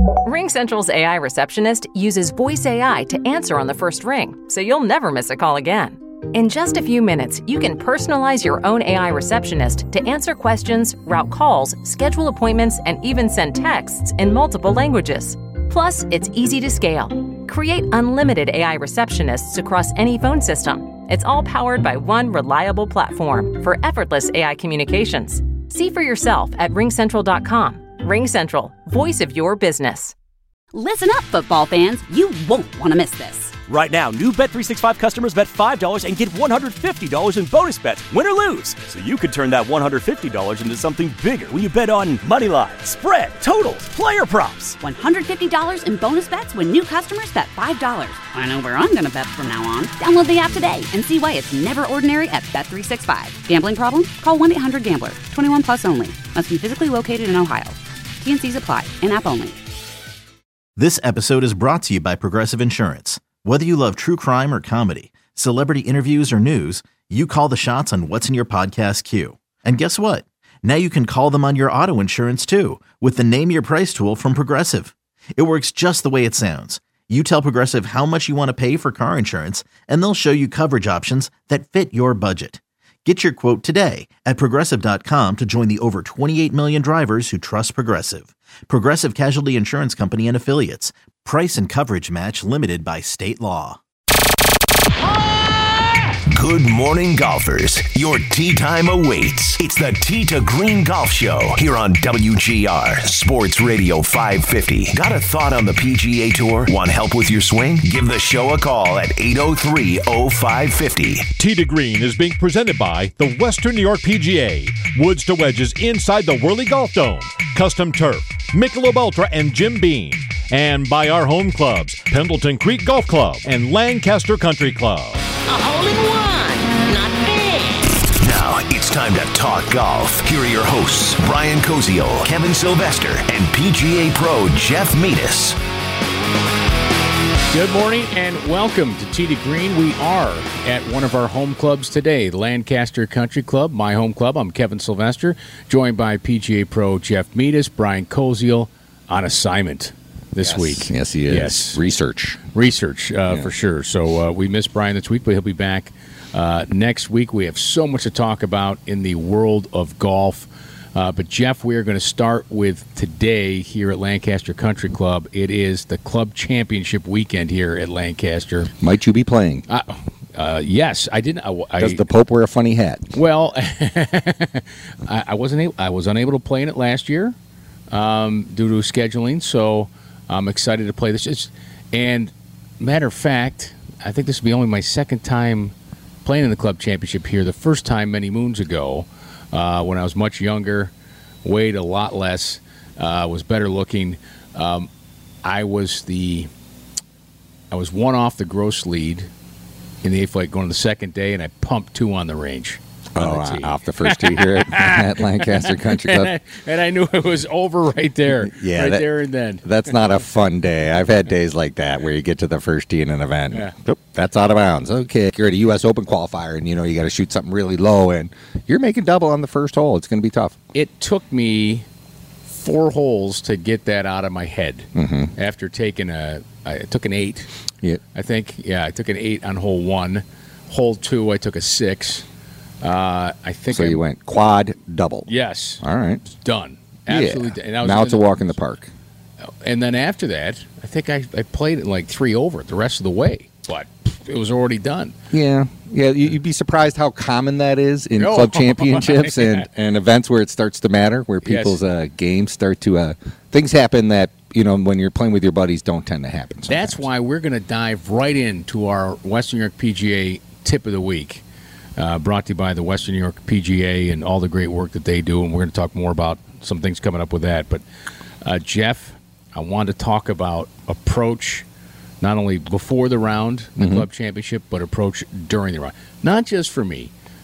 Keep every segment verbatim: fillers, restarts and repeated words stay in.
RingCentral's A I receptionist uses voice A I to answer on the first ring, so you'll never miss a call again. In just a few minutes, you can personalize your own A I receptionist to answer questions, route calls, schedule appointments, and even send texts in multiple languages. Plus, it's easy to scale. Create unlimited A I receptionists across any phone system. It's all powered by one reliable platform for effortless A I communications. See for yourself at ring central dot com. RingCentral, voice of your business. Listen up, football fans. You won't want to miss this. Right now, new Bet three sixty-five customers bet five dollars and get one hundred fifty dollars in bonus bets, win or lose. So you could turn that one hundred fifty dollars into something bigger when you bet on money line, spread, totals, player props. one hundred fifty dollars in bonus bets when new customers bet five dollars. I know where I'm going to bet from now on. Download the app today and see why it's never ordinary at Bet three sixty-five. Gambling problem? Call one eight hundred gambler. twenty-one plus only. Must be physically located in Ohio. T and C's apply. In-app only. This episode is brought to you by Progressive Insurance. Whether you love true crime or comedy, celebrity interviews or news, you call the shots on what's in your podcast queue. And guess what? Now you can call them on your auto insurance too with the Name Your Price tool from Progressive. It works just the way it sounds. You tell Progressive how much you want to pay for car insurance, and they'll show you coverage options that fit your budget. Get your quote today at Progressive dot com to join the over twenty-eight million drivers who trust Progressive. Progressive Casualty Insurance Company and Affiliates. Price and coverage match limited by state law. Good morning, golfers. Your tee time awaits. It's the Tee to Green Golf Show here on W G R Sports Radio five fifty. Got a thought on the P G A Tour? Want help with your swing? Give the show a call at eight oh three oh five fifty. Tee to Green is being presented by the Western New York P G A. Woods to wedges inside the Whirly Golf Dome. Custom Turf, Michelob Ultra, and Jim Beam. And by our home clubs, Pendleton Creek Golf Club and Lancaster Country Club. A hole-in-one, not bad. Now it's time to talk golf. Here are your hosts, Brian Koziol, Kevin Sylvester, and P G A Pro Jeff Metis. Good morning and welcome to Tee to Green. We are at one of our home clubs today, Lancaster Country Club, my home club. I'm Kevin Sylvester, joined by P G A Pro Jeff Metis, Brian Koziol on assignment this yes. week. Yes, he is. Yes. Research. Research, uh, yeah. for sure. So uh, we missed Brian this week, but he'll be back uh, next week. We have so much to talk about in the world of golf. Uh, but, Jeff, we are going to start with today here at Lancaster Country Club. It is the club championship weekend here at Lancaster. Might you be playing? Uh, uh, yes, I didn't. I, I, Does the Pope wear a funny hat? Well, I, I wasn't. Able, I was unable to play in it last year um, due to scheduling. So I'm excited to play this. It's, and matter of fact, I think this will be only my second time playing in the club championship here. The first time many moons ago. Uh, when I was much younger, weighed a lot less, uh, was better looking. Um, I was the, I was one off the gross lead in the eighth flight going to the second day, and I pumped two on the range. On oh, the tee. Off the first tee here at, at Lancaster Country Club. and, I, and I knew it was over right there. Yeah, right that, there and then. That's not a fun day. I've had days like that where you get to the first tee in an event. Yeah. Oop, that's out of bounds. Okay, you're at a U S Open qualifier, and you know you got to shoot something really low, and you're making double on the first hole. It's going to be tough. It took me four holes to get that out of my head. Mm-hmm. After taking a, I took an eight. Yeah. I think, yeah, I took an eight on hole one. Hole two, I took a six. Uh, I think so. I, you went quad double. Yes. All right. It's done. Absolutely. Yeah. Done. And I was now it's a the, walk in the park. And then after that, I think I, I played it like three over the rest of the way, but it was already done. Yeah, yeah. You'd be surprised how common that is in oh, club championships yeah. and, and events where it starts to matter, where people's yes. uh, games start to uh, things happen that you know when you're playing with your buddies don't tend to happen. Sometimes. That's why we're going to dive right into our Western New York P G A tip of the week. Uh, brought to you by the Western New York P G A and all the great work that they do, and we're going to talk more about some things coming up with that. But, uh, Jeff, I wanted to talk about approach not only before the round, the mm-hmm. club championship, but approach during the round. Not just for me,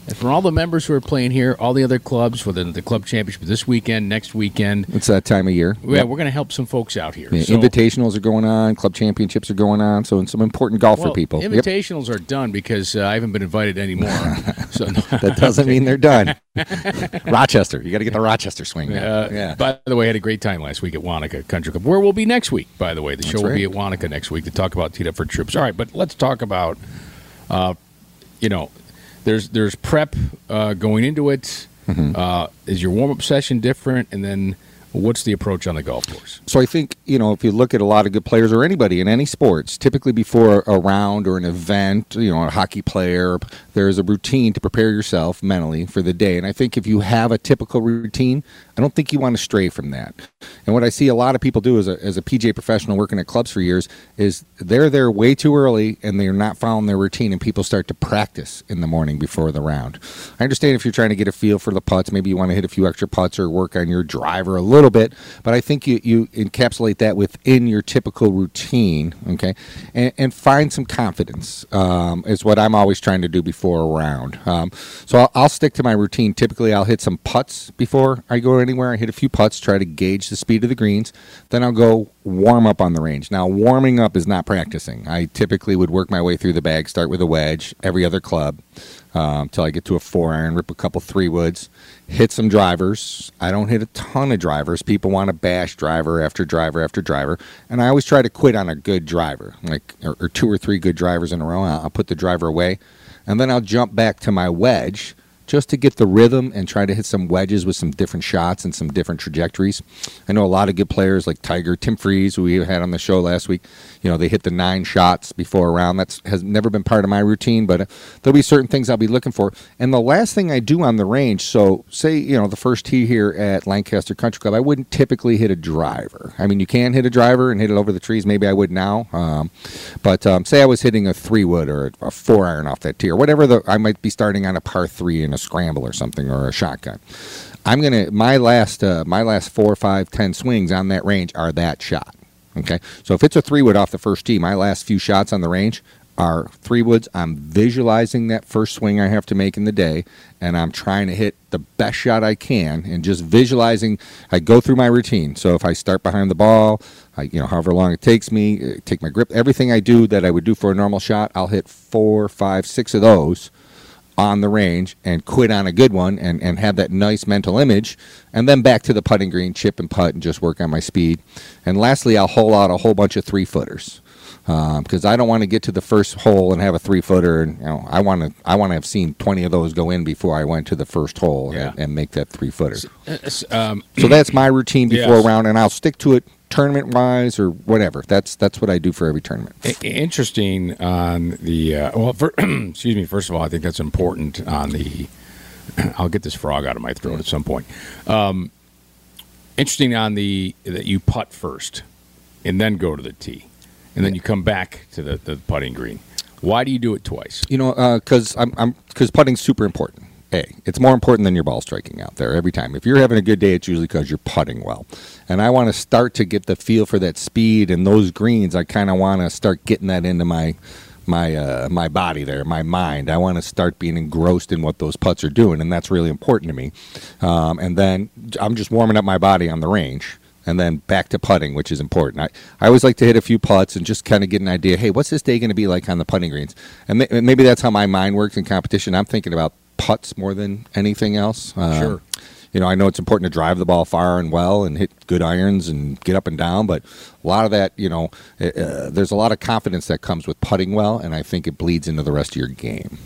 And for all the members who are playing here, all the other clubs, whether the club championship this weekend, next weekend. It's that time of year. Yeah, yep. we're going to help some folks out here. Yeah, so, invitationals are going on. Club championships are going on. So some important golf well, for people. Invitationals yep. are done because uh, I haven't been invited anymore. so no, That doesn't mean they're done. Rochester. You got to get the Rochester swing. Uh, yeah. By the way, I had a great time last week at Wanaka Country Club, where we'll be next week, by the way. The show That's will right. be at Wanaka next week to talk about Teed Up for Troops. All right, but let's talk about, uh, you know, there's there's prep uh, going into it. Mm-hmm. Uh, is your warm-up session different? And then what's the approach on the golf course? So I think, you know, if you look at a lot of good players or anybody in any sports, typically before a round or an event, you know, a hockey player, there's a routine to prepare yourself mentally for the day. And I think if you have a typical routine, I don't think you want to stray from that. And what I see a lot of people do as a, as a P G A professional working at clubs for years is they're there way too early and they're not following their routine, and people start to practice in the morning before the round. I understand if you're trying to get a feel for the putts, maybe you want to hit a few extra putts or work on your driver a little bit, but I think you, you encapsulate that within your typical routine, okay, and, and find some confidence um, is what I'm always trying to do before a round. Um, so I'll, I'll stick to my routine. Typically, I'll hit some putts before I go anywhere. I hit a few putts, try to gauge the speed of the greens. Then I'll go warm up on the range. Now, warming up is not practicing. I typically would work my way through the bag, start with a wedge, every other club, until um, I get to a four iron, rip a couple three woods, hit some drivers. I don't hit a ton of drivers. People want to bash driver after driver after driver, and I always try to quit on a good driver, like or, or two or three good drivers in a row. I'll, I'll put the driver away, and then I'll jump back to my wedge just to get the rhythm and try to hit some wedges with some different shots and some different trajectories. I know a lot of good players like Tiger, Tim Freeze, who we had on the show last week. You know, they hit the nine shots before a round. That has never been part of my routine, but uh, there'll be certain things I'll be looking for. And the last thing I do on the range, so say, you know, the first tee here at Lancaster Country Club, I wouldn't typically hit a driver. I mean, you can hit a driver and hit it over the trees. Maybe I would now. Um, but um, say I was hitting a three wood or a four iron off that tee or whatever. The, I might be starting on a par three in a scramble or something, or a shotgun. I'm gonna my last uh, my last four, five, ten swings on that range are that shot. Okay, so if it's a three wood off the first tee, my last few shots on the range are three woods. I'm visualizing that first swing I have to make in the day, and I'm trying to hit the best shot I can, and just visualizing. I go through my routine. So if I start behind the ball, I, you know, however long it takes me, take my grip, everything I do that I would do for a normal shot, I'll hit four, five, six of those on the range and quit on a good one and, and have that nice mental image, and then back to the putting green, chip and putt, and just work on my speed. And lastly, I'll hole out a whole bunch of three-footers because um, I don't want to get to the first hole and have a three-footer. And you know, I want to I want to have seen twenty of those go in before I went to the first hole yeah. and, and make that three-footer. Um, so that's my routine before yes. a round, and I'll stick to it tournament-wise or whatever. That's that's what I do for every tournament. Interesting on the uh, well, for, excuse me. First of all, I think that's important on the. I'll get this frog out of my throat at some point. Um, interesting on the that you putt first, and then go to the tee, and then you come back to the, the putting green. Why do you do it twice? You know, because uh, I'm I'm because putting's super important. A, it's more important than your ball striking out there every time. If you're having a good day, it's usually because you're putting well. And I want to start to get the feel for that speed and those greens. I kind of want to start getting that into my my uh, my body there, my mind. I want to start being engrossed in what those putts are doing, and that's really important to me. Um, and then I'm just warming up my body on the range. And then back to putting, which is important. I, I always like to hit a few putts and just kind of get an idea, hey, what's this day going to be like on the putting greens? And ma- maybe that's how my mind works in competition. I'm thinking about putts more than anything else. Uh, sure. You know, I know it's important to drive the ball far and well and hit good irons and get up and down, but a lot of that, you know, uh, there's a lot of confidence that comes with putting well, and I think it bleeds into the rest of your game.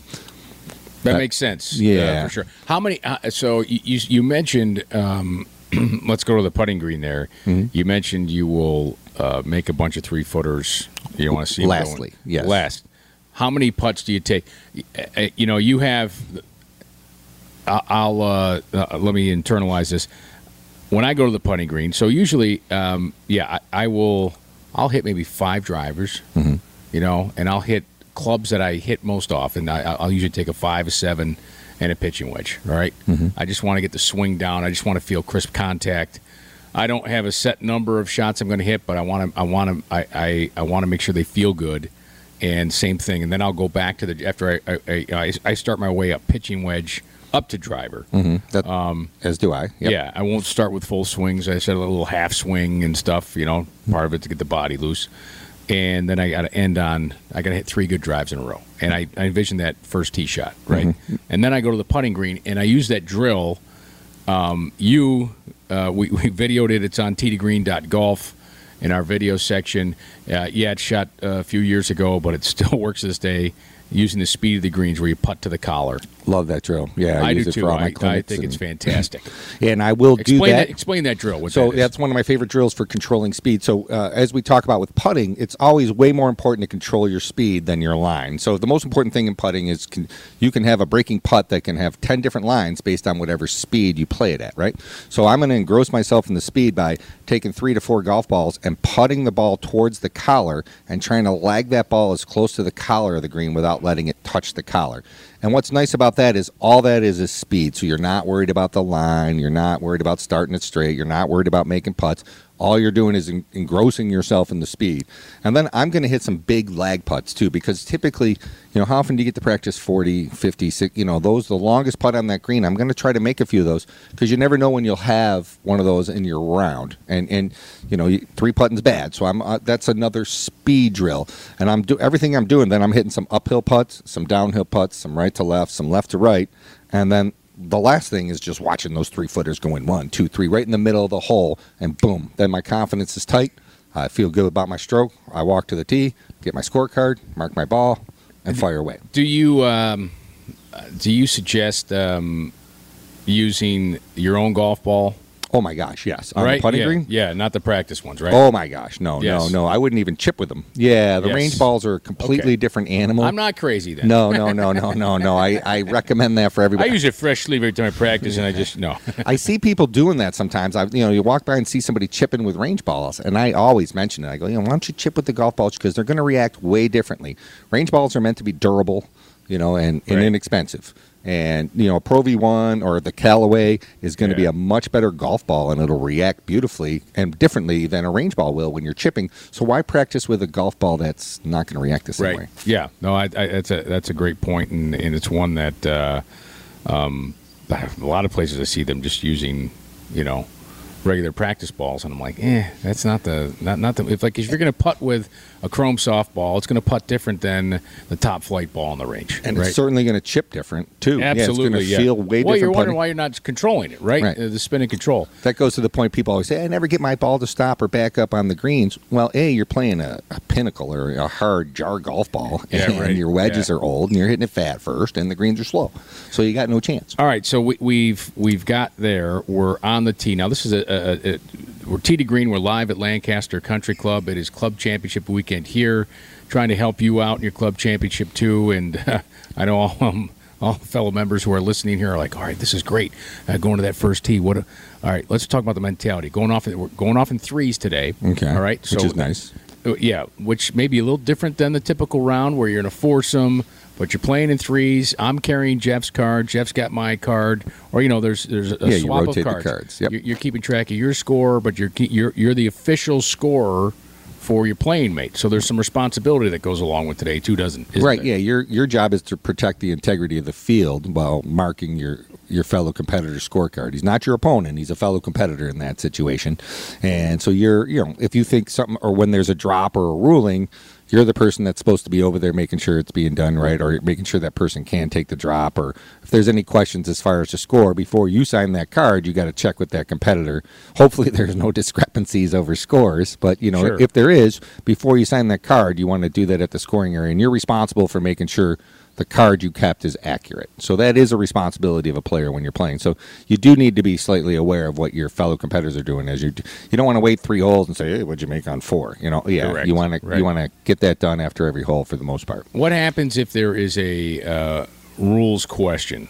That uh, makes sense. Yeah. Uh, for sure. How many, uh, so you, you, you mentioned, um, let's go to the putting green there. Mm-hmm. You mentioned you will uh, make a bunch of three-footers. You want to see Lastly, going. yes. Last. How many putts do you take? You know, you have, I'll, uh, uh, let me internalize this. When I go to the putting green, so usually, um, yeah, I, I will, I'll hit maybe five drivers, mm-hmm. you know, and I'll hit clubs that I hit most often. I, I'll usually take a five, a seven, and a pitching wedge, all right? Mm-hmm. I just want to get the swing down. I just want to feel crisp contact. I don't have a set number of shots I'm going to hit, but I want to, I want to, I, I, I want to make sure they feel good. and same thing. And then I'll go back to the after I I, I, I start my way up pitching wedge up to driver. Mm-hmm. That, um, as do I. Yep. Yeah, I won't start with full swings. I said a little half swing and stuff. You know, part of it to get the body loose. And then I got to end on, I got to hit three good drives in a row. And I, I envision that first tee shot, right? Mm-hmm. And then I go to the putting green, and I use that drill. Um, you, uh, we, we videoed it. It's on tee to green dot golf in our video section. Uh, yeah, it's shot uh, a few years ago, but it still works to this day, using the speed of the greens where you putt to the collar. Love that drill. Yeah, I, I use do it too. for all my I, I think and, it's fantastic. And I will explain do that. that. Explain that drill. What so that is. That's one of my favorite drills for controlling speed. So uh, as we talk about with putting, it's always way more important to control your speed than your line. So the most important thing in putting is can, you can have a breaking putt that can have ten different lines based on whatever speed you play it at, right? So I'm going to engross myself in the speed by taking three to four golf balls and putting the ball towards the collar and trying to lag that ball as close to the collar of the green without letting it touch the collar. And what's nice about that is all that is is speed. So you're not worried about the line. You're not worried about starting it straight. You're not worried about making putts. All you're doing is en- engrossing yourself in the speed. And then I'm going to hit some big lag putts, too, because typically, you know, how often do you get to practice forty, fifty, sixty, you know, those, the longest putt on that green? I'm going to try to make a few of those because you never know when you'll have one of those in your round. And, and you know, three putting's bad. So I'm uh, that's another speed drill. And I'm do everything I'm doing, then I'm hitting some uphill putts, some downhill putts, some right to left, some left to right. And then the last thing is just watching those three-footers going one, two, three, right in the middle of the hole, and boom. Then my confidence is tight. I feel good about my stroke. I walk to the tee, get my scorecard, mark my ball, and fire away. Do you um, do you suggest um, using your own golf ball? Oh, my gosh, yes. On right? the putting yeah. green? Yeah, not the practice ones, right? Oh, my gosh. No, yes. no, no. I wouldn't even chip with them. Yeah, the yes. range balls are a completely okay. different animal. I'm not crazy then. No, no, no, no, no, no. I, I recommend that for everybody. I use a fresh sleeve every time I practice, and I just, no. I see people doing that sometimes. I, you know, you walk by and see somebody chipping with range balls, and I always mention it. I go, you know, why don't you chip with the golf balls? Because they're going to react way differently. Range balls are meant to be durable, you know, and, and right. inexpensive. And, you know, a Pro V one or the Callaway is going to yeah. be a much better golf ball, and it'll react beautifully and differently than a range ball will when you're chipping. So why practice with a golf ball that's not going to react the same right. way? Yeah. No, I, I, that's a that's a great point, and, and it's one that uh, um, a lot of places I see them just using, you know, regular practice balls, and I'm like, eh, that's not the not not the if like if you're going to putt with a chrome softball, it's going to putt different than the top flight ball on the range, and right? it's certainly going to chip different too. Absolutely, yeah, it's going to yeah. feel way well, different. you're wondering putting. why you're not controlling it, right? right. Uh, the spin and control. That goes to the point people always say, I never get my ball to stop or back up on the greens. Well, A, you're playing a, a pinnacle or a hard jar golf ball, yeah, and right. your wedges yeah. are old, and you're hitting it fat first, and the greens are slow. So you got no chance. All right, so we, we've we've got there. We're on the tee now. This is a, a, a we're tee to green. We're live at Lancaster Country Club. It is Club Championship weekend here. Trying to help you out in your club championship too, and uh, I know all um, all fellow members who are listening here are like, all right, this is great. Uh, going to that first tee. What? A, all right, let's talk about the mentality. Going off, we're going off in threes today. Okay, all right, which so, is nice. Uh, yeah, which may be a little different than the typical round where you're in a foursome, but you're playing in threes. I'm carrying Jeff's card. Jeff's got my card, or you know, there's there's a yeah, swap you rotate of cards. The cards. Yep. You're, you're keeping track of your score, but you're you're you're the official scorer for your playing mate. So there's some responsibility that goes along with today too, doesn't it? Right, yeah. Your your job is to protect the integrity of the field while marking your, your fellow competitor's scorecard. He's not your opponent. He's a fellow competitor in that situation. And so you're, you know, if you think something, or when there's a drop or a ruling, you're the person that's supposed to be over there making sure it's being done right, or making sure that person can take the drop, or if there's any questions as far as the score, before you sign that card, you got to check with that competitor. Hopefully there's no discrepancies over scores, but, you know, sure. if there is, before you sign that card, you want to do that at the scoring area, and you're responsible for making sure the card you kept is accurate. So that is a responsibility of a player when you're playing. So you do need to be slightly aware of what your fellow competitors are doing. As you, you don't want to wait three holes and say, "Hey, what'd you make on four?" You know, yeah, Correct. you want to right. you want to get that done after every hole for the most part. What happens if there is a uh, rules question?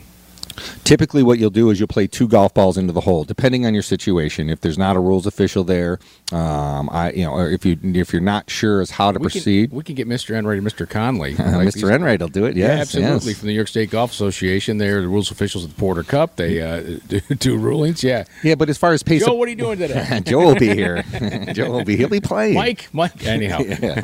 Typically, what you'll do is you'll play two golf balls into the hole, depending on your situation. If there's not a rules official there, um, I you know, or if you if you're not sure as how to we proceed, can, we can get Mister Enright and Mister Conley. uh, Like Mister Enright will do it. Yes, yeah, absolutely. yes. From the New York State Golf Association, they're the rules officials at the Porter Cup. They uh, do, do rulings. Yeah, yeah. But as far as pace, Joe, of, what are you doing today? Joe will be here. Joe will be. He'll be playing. Mike, Mike. Anyhow, yeah.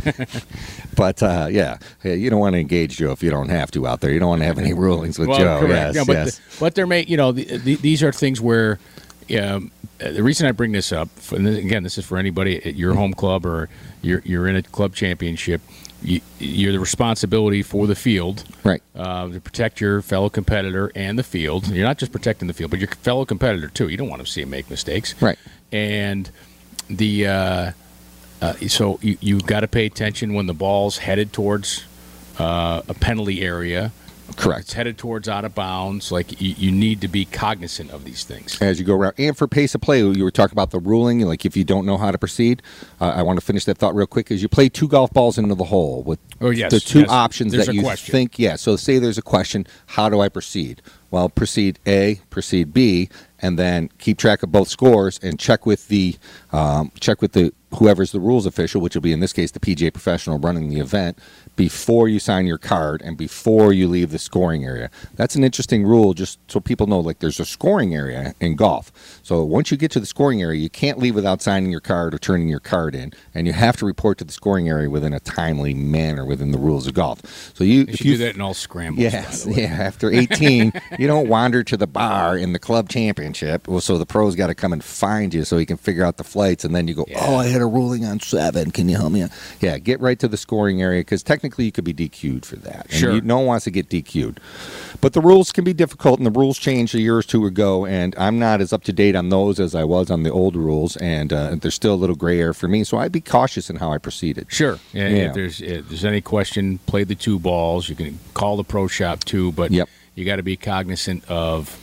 But uh, yeah, Hey, you don't want to engage Joe if you don't have to out there. You don't want to have any rulings with well, Joe. correct. Yes, Yeah, but yes. the, but they're made. You know, the, the, these are things where. Um, the reason I bring this up, and again, this is for anybody at your home club or you're you're in a club championship. You, you're the responsibility for the field, right? Uh, to protect your fellow competitor and the field. You're not just protecting the field, but your fellow competitor too. You don't want to see him make mistakes, right? And the uh, uh, so you you got to pay attention when the ball's headed towards uh, a penalty area. Correct. It's headed towards out of bounds. Like you, you need to be cognizant of these things as you go around. And for pace of play, you were talking about the ruling. Like if you don't know how to proceed, uh, I want to finish that thought real quick. Is you play two golf balls into the hole with oh, yes, the two yes. options There's that a you question. think. Yeah. So say there's a question. How do I proceed? Well, proceed A, proceed B, and then keep track of both scores and check with the um, check with the whoever's the rules official, which will be in this case the P G A professional running the event, before you sign your card and before you leave the scoring area. That's an interesting rule, just so people know. Like there's a scoring area in golf, so once you get to the scoring area, you can't leave without signing your card or turning your card in, and you have to report to the scoring area within a timely manner within the rules of golf. So you, They if should you do that in all scrambles. Yes, by the way. yeah. After eighteen, you don't wander to the bar in the club championship. Well, so the pro's got to come and find you so he can figure out the flights, and then you go, Yeah. "Oh, I had a ruling on seven. Can you help me out?" Yeah, get right to the scoring area because technically you could be D Q'd for that. And Sure. you, no one wants to get D Q'd, but the rules can be difficult, and the rules changed a year or two ago, and I'm not as up to date on those as I was on the old rules, and uh, there's still a little gray area for me. So I'd be cautious in how I proceeded. Sure. Yeah, Yeah. If there's if there's any question, play the two balls. You can call the pro shop too, but Yep. you got to be cognizant of,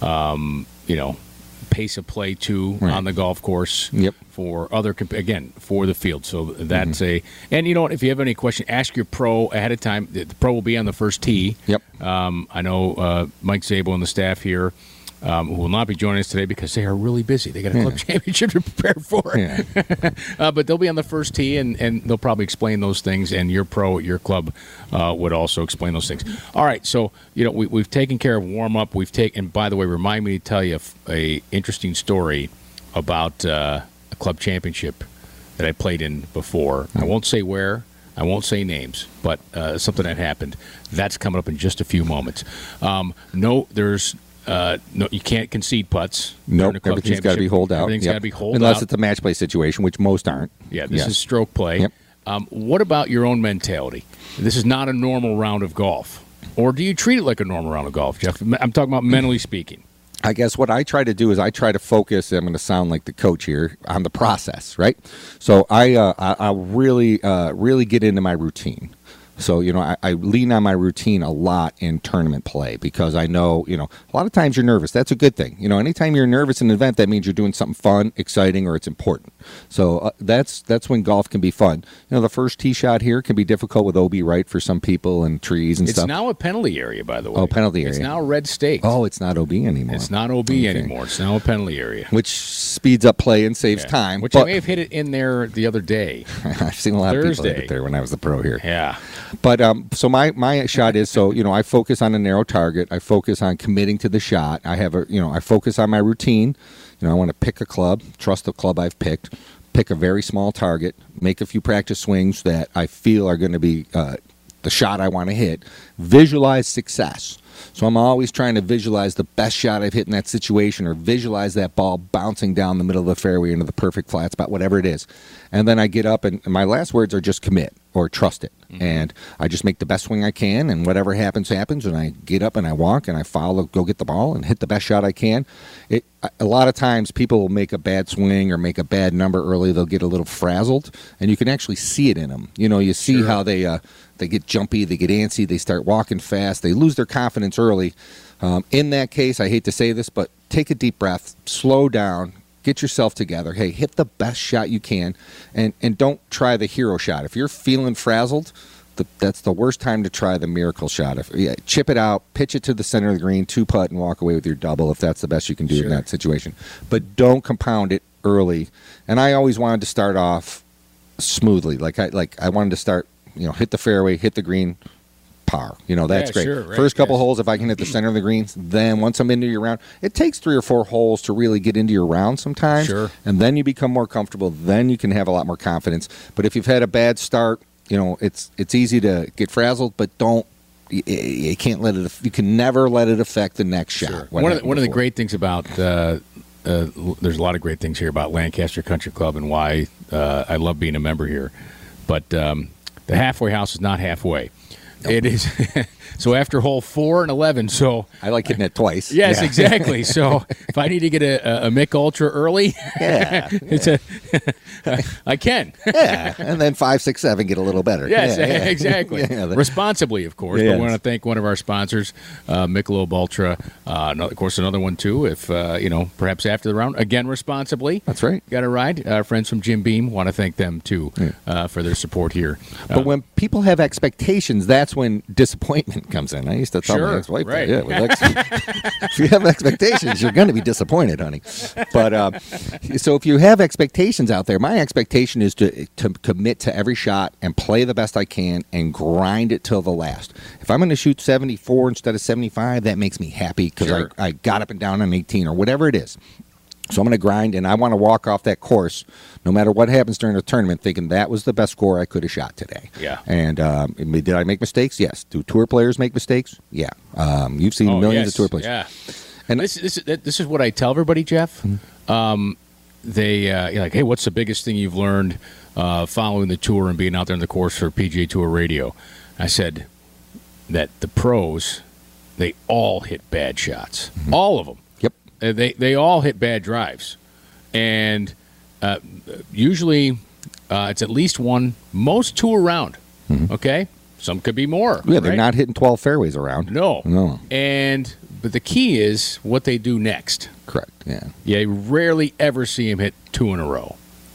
um, you know, pace of play too Right. on the golf course. Yep. For other comp- again for the field, so that's Mm-hmm. a. And you know what? If you have any question, ask your pro ahead of time. The, the pro will be on the first tee. Yep. Um, I know uh, Mike Zabel and the staff here. Um, who will not be joining us today because they are really busy. They got a club championship to prepare for. Yeah. uh, but they'll be on the first tee, and, and they'll probably explain those things, and your pro at your club uh, would also explain those things. All right, so you know we, we've taken care of warm-up. We've taken, by the way, remind me to tell you a, a interesting story about uh, a club championship that I played in before. I won't say where. I won't say names, but uh, something that happened. That's coming up in just a few moments. Um, no, there's... Uh, no, you can't concede putts. Nope, during a club everything's got to be championship. hold out. Everything's Yep. got to be hold Unless out. it's a match play situation, which most aren't. Yeah, this Yes. is stroke play. Yep. Um, what about your own mentality? This is not a normal round of golf. Or do you treat it like a normal round of golf, Jeff? I'm talking about mentally speaking. I guess what I try to do is I try to focus. I'm going to sound like the coach here on the process, right? So I uh, I, I really uh, really get into my routine. So, you know, I, I lean on my routine a lot in tournament play because I know, you know, a lot of times you're nervous. That's a good thing. You know, anytime you're nervous in an event, that means you're doing something fun, exciting, or it's important. So uh, that's that's when golf can be fun. You know, the first tee shot here can be difficult with O B right for some people and trees and It's stuff. now a penalty area, by the way. Oh, penalty It's area. now red staked. Oh, it's not O B anymore. It's not O B Okay. anymore. It's now a penalty area. Which speeds up play and saves Yeah. time. Which but I may have hit it in there the other day. I've seen a lot of people hit Thursday. it there when I was the pro here. Yeah. But um, so my, my shot is so you know I focus on a narrow target. I focus on committing to the shot. I have a you know I focus on my routine. You know I want to pick a club, trust the club I've picked, pick a very small target, make a few practice swings that I feel are going to be uh, the shot I want to hit. Visualize success. So I'm always trying to visualize the best shot I've hit in that situation, or visualize that ball bouncing down the middle of the fairway into the perfect flat spot, whatever it is. And then I get up, and, and my last words are just commit or trust it. Mm-hmm. And I just make the best swing I can, and whatever happens, happens. And I get up and I walk and I follow, go get the ball and hit the best shot I can. It a lot of times people will make a bad swing or make a bad number early. They'll get a little frazzled, and you can actually see it in them. You know, you see Sure. how they uh, they get jumpy, they get antsy, they start walking fast, they lose their confidence early. Um, in that case, I hate to say this, but take a deep breath, slow down, get yourself together. Hey, hit the best shot you can, and, and don't try the hero shot. If you're feeling frazzled, the, that's the worst time to try the miracle shot. If yeah, chip it out, pitch it to the center of the green, two putt, and walk away with your double if that's the best you can do Sure. in that situation. But don't compound it early. And I always wanted to start off smoothly. Like I like I wanted to start, you know, hit the fairway, hit the green, par. You know, that's Yeah, great. sure, right, First couple yes. holes, if I can hit the center of the greens, then once I'm into your round, it takes three or four holes to really get into your round sometimes. Sure. And then you become more comfortable. Then you can have a lot more confidence. But if you've had a bad start, you know, it's it's easy to get frazzled, but don't, you, you can't let it, you can never let it affect the next shot. Sure. What One of the, happened one of the before. great things about uh, uh, l- there's a lot of great things here about Lancaster Country Club and why uh, I love being a member here. But um, the halfway house is not halfway. It is. So after hole four and eleven, so I like hitting it twice. yes, Yeah. exactly. So if I need to get a, a, a Mick Ultra early, Yeah. it's a I can. Yeah. And then five, six, seven get a little better. Yes, Yeah, yeah. exactly. Yeah, the- Responsibly, of course. But Yes. we want to thank one of our sponsors, uh, Michelob Ultra. Uh, no- of course, another one too. If uh, you know, perhaps after the round, again responsibly. That's right. Got a ride. Our friends from Jim Beam want to thank them too Yeah. uh, for their support here. Uh, But when people have expectations, that's when disappointment comes in. I used to tell Sure, my ex-wife, that, right. yeah, with ex- if you have expectations, you're going to be disappointed, honey. But uh, so if you have expectations out there, my expectation is to to commit to every shot and play the best I can and grind it till the last. If I'm going to shoot seventy-four instead of seventy-five, that makes me happy because Sure. I, I got up and down on eighteen or whatever it is. So I'm going to grind, and I want to walk off that course, no matter what happens during the tournament, thinking that was the best score I could have shot today. Yeah. And um, did I make mistakes? Yes. Do tour players make mistakes? Yeah. Um, you've seen oh, millions yes, of tour players. Yeah. And This this this is what I tell everybody, Jeff. Mm-hmm. Um, they uh, you're like, hey, what's the biggest thing you've learned uh, following the tour and being out there on the course for P G A Tour Radio? I said that the pros, they all hit bad shots, Mm-hmm. all of them. Yep. Uh, They they all hit bad drives, and uh, usually uh, it's at least one, most two around. Okay, some could be more. Mm-hmm. Yeah, they're right? not hitting twelve fairways around. No, No. And but the key is what they do next. Correct. Yeah. You rarely ever see him hit two in a row.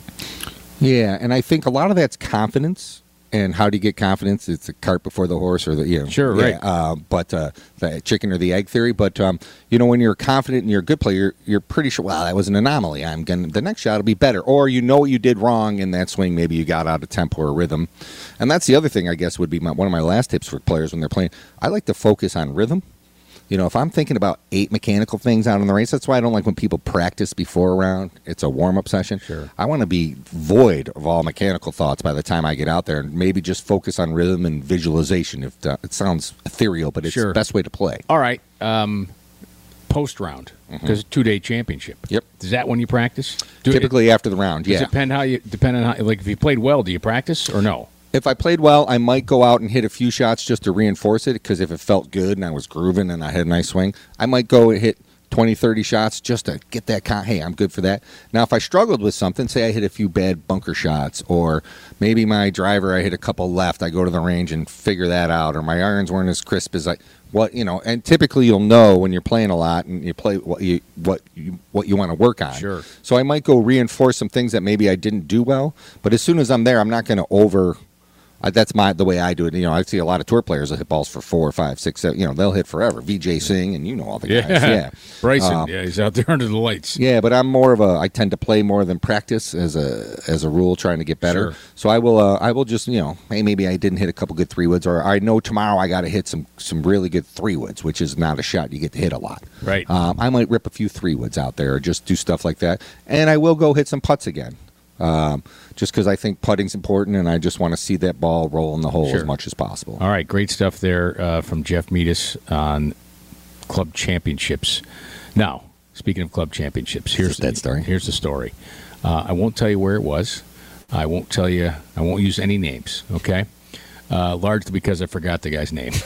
Yeah, and I think a lot of that's confidence. And how do you get confidence? It's a cart before the horse, or the you know, Sure, yeah, right. Uh, but uh, the chicken or the egg theory. But um, you know, when you're confident and you're a good player, you're, you're pretty sure. Well, that was an anomaly. I'm gonna the next shot will be better. Or you know what you did wrong in that swing. Maybe you got out of tempo or rhythm. And that's the other thing. I guess would be my, one of my last tips for players when they're playing. I like to focus on rhythm. You know, if I'm thinking about eight mechanical things out on the race, that's why I don't like when people practice before a round. It's a warm-up session. Sure. I want to be void of all mechanical thoughts by the time I get out there, and maybe just focus on rhythm and visualization. If uh, it sounds ethereal, but it's Sure. the best way to play. All right, um, post round because two day championship. Yep. Is that when you practice? Do Typically after the round, Does yeah. it depend how you depend on how like if you played well, do you practice or no? If I played well, I might go out and hit a few shots just to reinforce it, because if it felt good and I was grooving and I had a nice swing, I might go and hit twenty, thirty shots just to get that con- hey, I'm good for that. Now, if I struggled with something, say I hit a few bad bunker shots, or maybe my driver, I hit a couple left, I go to the range and figure that out, or my irons weren't as crisp as I what you know. And typically, you'll know when you're playing a lot and you play what you what you what you want to work on. Sure. So I might go reinforce some things that maybe I didn't do well, but as soon as I'm there, I'm not going to over. Uh, that's my the way I do it. You know, I see a lot of tour players that hit balls for four, five, six, seven. You know, they'll hit forever. V J Singh, and you know all the guys. Yeah, Bryson. Um, yeah, he's out there under the lights. yeah, but I'm more of a. I tend to play more than practice as a as a rule, trying to get better. Sure. So I will. Uh, I will just you know, hey, maybe I didn't hit a couple good three woods, or I know tomorrow I got to hit some some really good three woods, which is not a shot you get to hit a lot. Right. Um, I might rip a few three woods out there, or just do stuff like that, and I will go hit some putts again. Um, just because I think putting's important, and I just want to see that ball roll in the hole Sure. as much as possible. All right, great stuff there uh, from Jeff Meadis on club championships. Now, speaking of club championships, here's that story? Here's the story. Uh, I won't tell you where it was. I won't tell you. I won't use any names. Okay. Uh, largely because I forgot the guy's name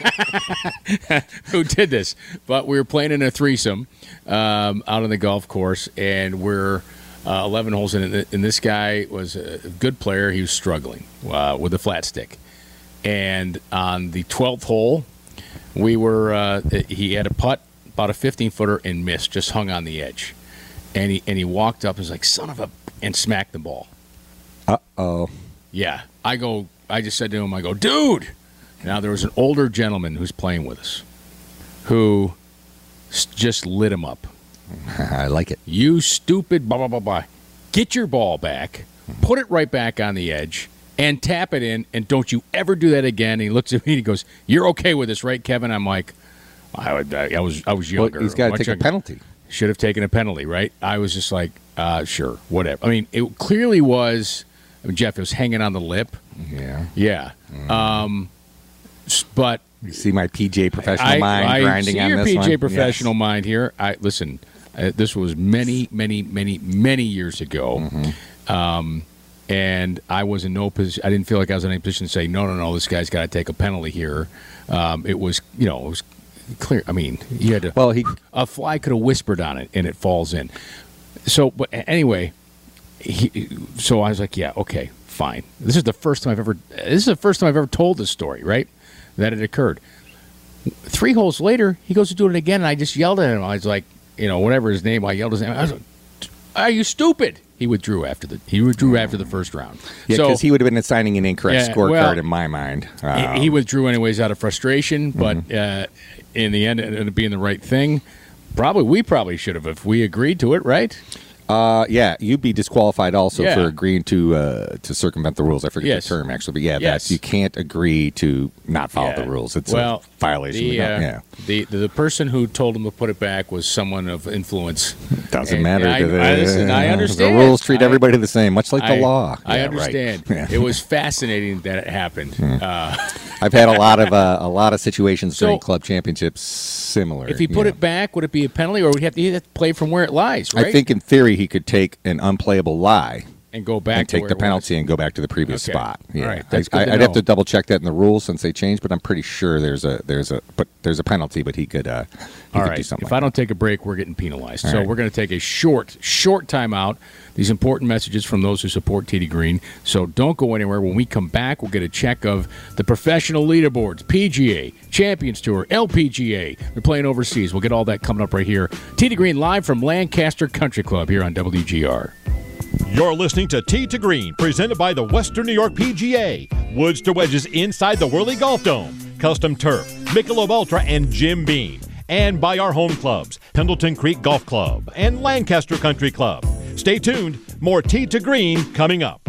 who did this. But we were playing in a threesome um, out on the golf course, and we're uh, eleven holes in, and this guy was a good player. He was struggling uh, with a flat stick. And on the twelfth hole, we were uh, he had a putt, about a fifteen-footer, and missed, just hung on the edge. And he, and he walked up and was like, son of a, and smacked the ball. Uh-oh. Yeah. I go, I just said to him, I go, dude. Now, there was an older gentleman who's playing with us who s- just lit him up. I like it. You stupid blah, blah, blah, blah. Get your ball back, put it right back on the edge, and tap it in, and don't you ever do that again. And he looks at me and he goes, you're okay with this, right, Kevin? I'm like, I, would, I, I was I was younger. Well, he's got to much take younger. a penalty. Should have taken a penalty, right? I was just like, uh, sure, whatever. I mean, it clearly was, I mean, Jeff, it was hanging on the lip. Yeah. Yeah. Mm. Um, but you see my P J professional I, mind I grinding see on your this P J one. professional Yes. mind here. I listen. Uh, this was many, many, many, many years ago, Mm-hmm. um, and I was in no position. I didn't feel like I was in any position to say, no, no, no, this guy's got to take a penalty here. Um, it was, you know, it was clear. I mean, you had to. Well, he a fly could have whispered on it, and it falls in. So, but anyway, he, so I was like, yeah, okay, fine. This is the first time I've ever. This is the first time I've ever told this story, right? That it occurred. Three holes later, he goes to do it again, and I just yelled at him. I was like, you know, whatever his name, I yelled his name. I was like, are you stupid? He withdrew after the he withdrew after the first round. Yeah, So- because he would have been assigning an incorrect Yeah, scorecard well, in my mind. he- Um, he withdrew anyways out of frustration, but Mm-hmm. uh, in the end, it ended up being the right thing. Probably, we probably should have if we agreed to it, right? Uh, yeah, you'd be disqualified also Yeah. for agreeing to uh, to circumvent the rules. I forget Yes. the term actually, but yeah, Yes. that's you can't agree to not follow Yeah. the rules. It's well, a violation. The, We don't- uh, yeah, the, the the person who told him to put it back was someone of influence. doesn't And matter. I, to the, I, listen, I understand. The rules treat I- everybody the same, much like the I- law. I Yeah, understand. Right. Yeah. It was fascinating that it happened. Uh, I've had a lot of uh, a lot of situations So- during club championships similar. if he put yeah. it back, would it be a penalty, or would he have to, he'd have to play from where it lies? Right? I think in theory he could take an unplayable lie and go back and to take where the it was. penalty and go back to the previous Okay. spot. Yeah. All right, that's I, good to I'd have know. to double check that in the rules since they changed, but I'm pretty sure there's a there's a but there's a penalty, but he could uh, he All could right. do something. If like I don't take a break, we're getting penalized. All so right. we're going to take a short, short timeout. These important messages from those who support T D Green. So don't go anywhere. When we come back, we'll get a check of the professional leaderboards, P G A, Champions Tour, L P G A. They're playing overseas. We'll get all that coming up right here. T D Green live from Lancaster Country Club here on W G R. You're listening to Tee to Green, presented by the Western New York P G A. Woods to wedges inside the Whirly Golf Dome. Custom turf, Michelob Ultra, and Jim Beam. And by our home clubs, Pendleton Creek Golf Club and Lancaster Country Club. Stay tuned. More Tee to Green coming up.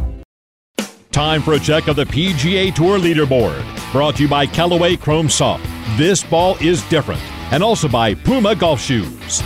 Time for a check of the P G A Tour leaderboard. Brought to you by Callaway Chrome Soft. This ball is different. And also by Puma Golf Shoes.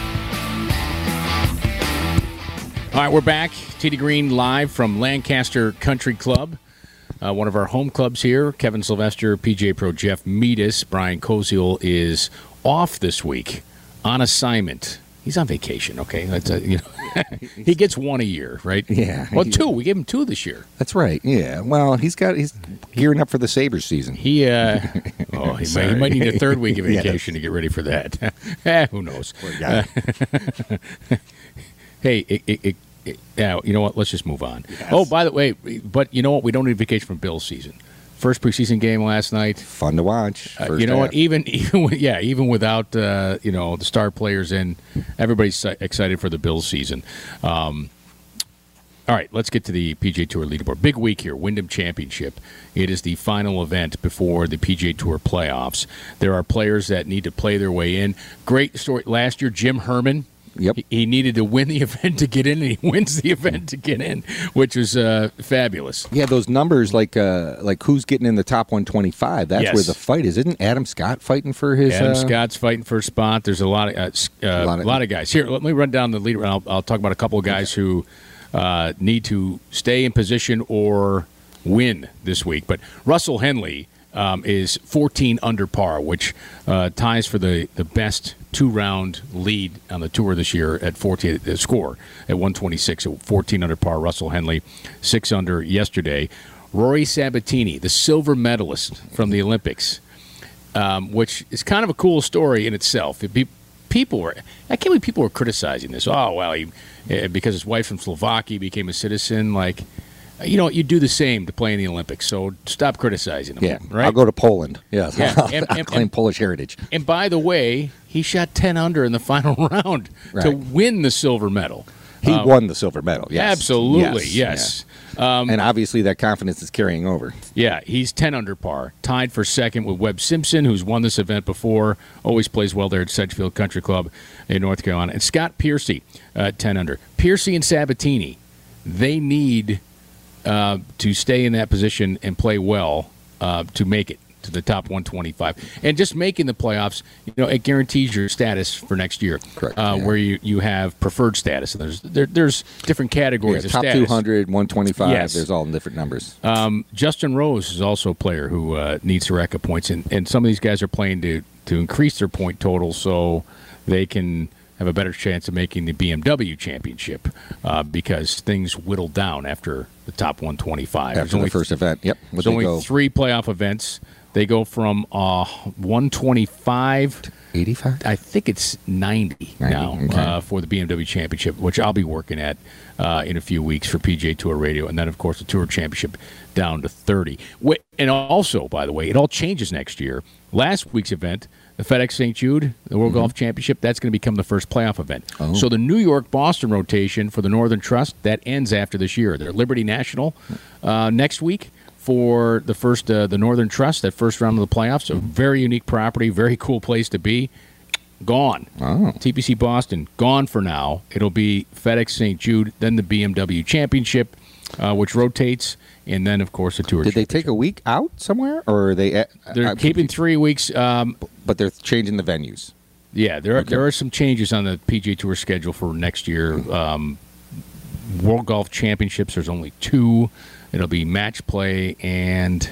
All right, we're back. T D Green live from Lancaster Country Club, uh, one of our home clubs here. Kevin Sylvester, P G A Pro Jeff Meadis. Brian Koziel is off this week on assignment. He's on vacation, okay? That's a, you know, he gets one a year, right? Yeah. Well, two. We gave him two this year. That's right. Yeah. Well, he's got he's gearing up for the Sabres season. He, uh, oh, he might, he might need a third week of Yes. vacation to get ready for that. eh, who knows? guy. Uh, hey, it, it, it, it, yeah, you know what? Let's just move on. Oh, by the way, but you know what? We don't need vacation from Bills season. First preseason game last night. Fun to watch. Uh, First you know half. what? Even even with, yeah, even without uh, you know the star players in, everybody's si- excited for the Bills season. Um, all right, let's get to the P G A Tour leaderboard. Big week here, Wyndham Championship. It is the final event before the P G A Tour playoffs. There are players that need to play their way in. Great story last year, Jim Herman. Yep. He, he needed to win the event to get in, and he wins the event to get in, which was uh, fabulous. Yeah, those numbers like uh, like who's getting in the top one twenty-five. That's Yes. where the fight is. Isn't Adam Scott fighting for his? Adam uh, Scott's fighting for a spot. There's a lot of uh, s- uh, a lot lot of- of, guys here. Let me run down the leader. I'll, I'll talk about a couple of guys who uh, need to stay in position or win this week. But Russell Henley um, is fourteen under par, which uh, ties for the, the best two-round lead on the tour this year at fourteen. The score at one twenty-six, at fourteen under par. Russell Henley, six under yesterday. Rory Sabatini, the silver medalist from the Olympics. Um, which is kind of a cool story in itself. It be, people were, I can't believe people were criticizing this. Oh, well, he, uh, because his wife from Slovakia became a citizen. Like, you know, you do the same to play in the Olympics. So stop criticizing him. Yeah, right. I'll go to Poland. Yes, Yeah, I'll, and- I'll and- claim and- Polish heritage. And by the way, he shot ten under in the final round to Right. win the silver medal. He Uh, won the silver medal. Yes. Absolutely, yes. yeah. Um, and obviously that confidence is carrying over. Yeah, he's ten under par, tied for second with Webb Simpson, who's won this event before, always plays well there at Sedgefield Country Club in North Carolina. And Scott Piercy, uh, ten under. Piercy and Sabatini, they need uh, to stay in that position and play well uh, to make it to the top one twenty-five. And just making the playoffs, you know, it guarantees your status for next year. Correct. Uh, yeah. Where you, you have preferred status. And there's there, there's different categories Yeah, of top status. two hundred, one twenty-five, Yes. there's all different numbers. Um, Justin Rose is also a player who uh, needs to rack up points, and, and some of these guys are playing to, to increase their point total so they can have a better chance of making the B M W championship uh, because things whittle down after the top one twenty-five. After the first event, yep. There's Would they only go three playoff events. They go from uh, one twenty-five eighty-five? I think it's ninety, ninety, now okay. uh, for the B M W Championship, which I'll be working at uh, in a few weeks for P G A Tour Radio, and then, of course, the Tour Championship down to thirty. Wh- And also, by the way, it all changes next year. Last week's event, the FedEx Saint Jude, the World Mm-hmm. Golf Championship, that's going to become the first playoff event. Oh. So the New York-Boston rotation for the Northern Trust, that ends after this year. They're Liberty National uh, next week for the first, uh, the Northern Trust, that first round of the playoffs. A very unique property, very cool place to be. Gone. Oh. T P C Boston, gone for now. It'll be FedEx Saint Jude, then the B M W Championship, uh, which rotates, and then, of course, the Tour Did they Championship. take a week out somewhere, or are they? They're I'm keeping confused. three weeks. Um, but they're changing the venues. yeah, there are, Okay. there are some changes on the P G A Tour schedule for next year. Um, World Golf Championships, there's only two. It'll be match play and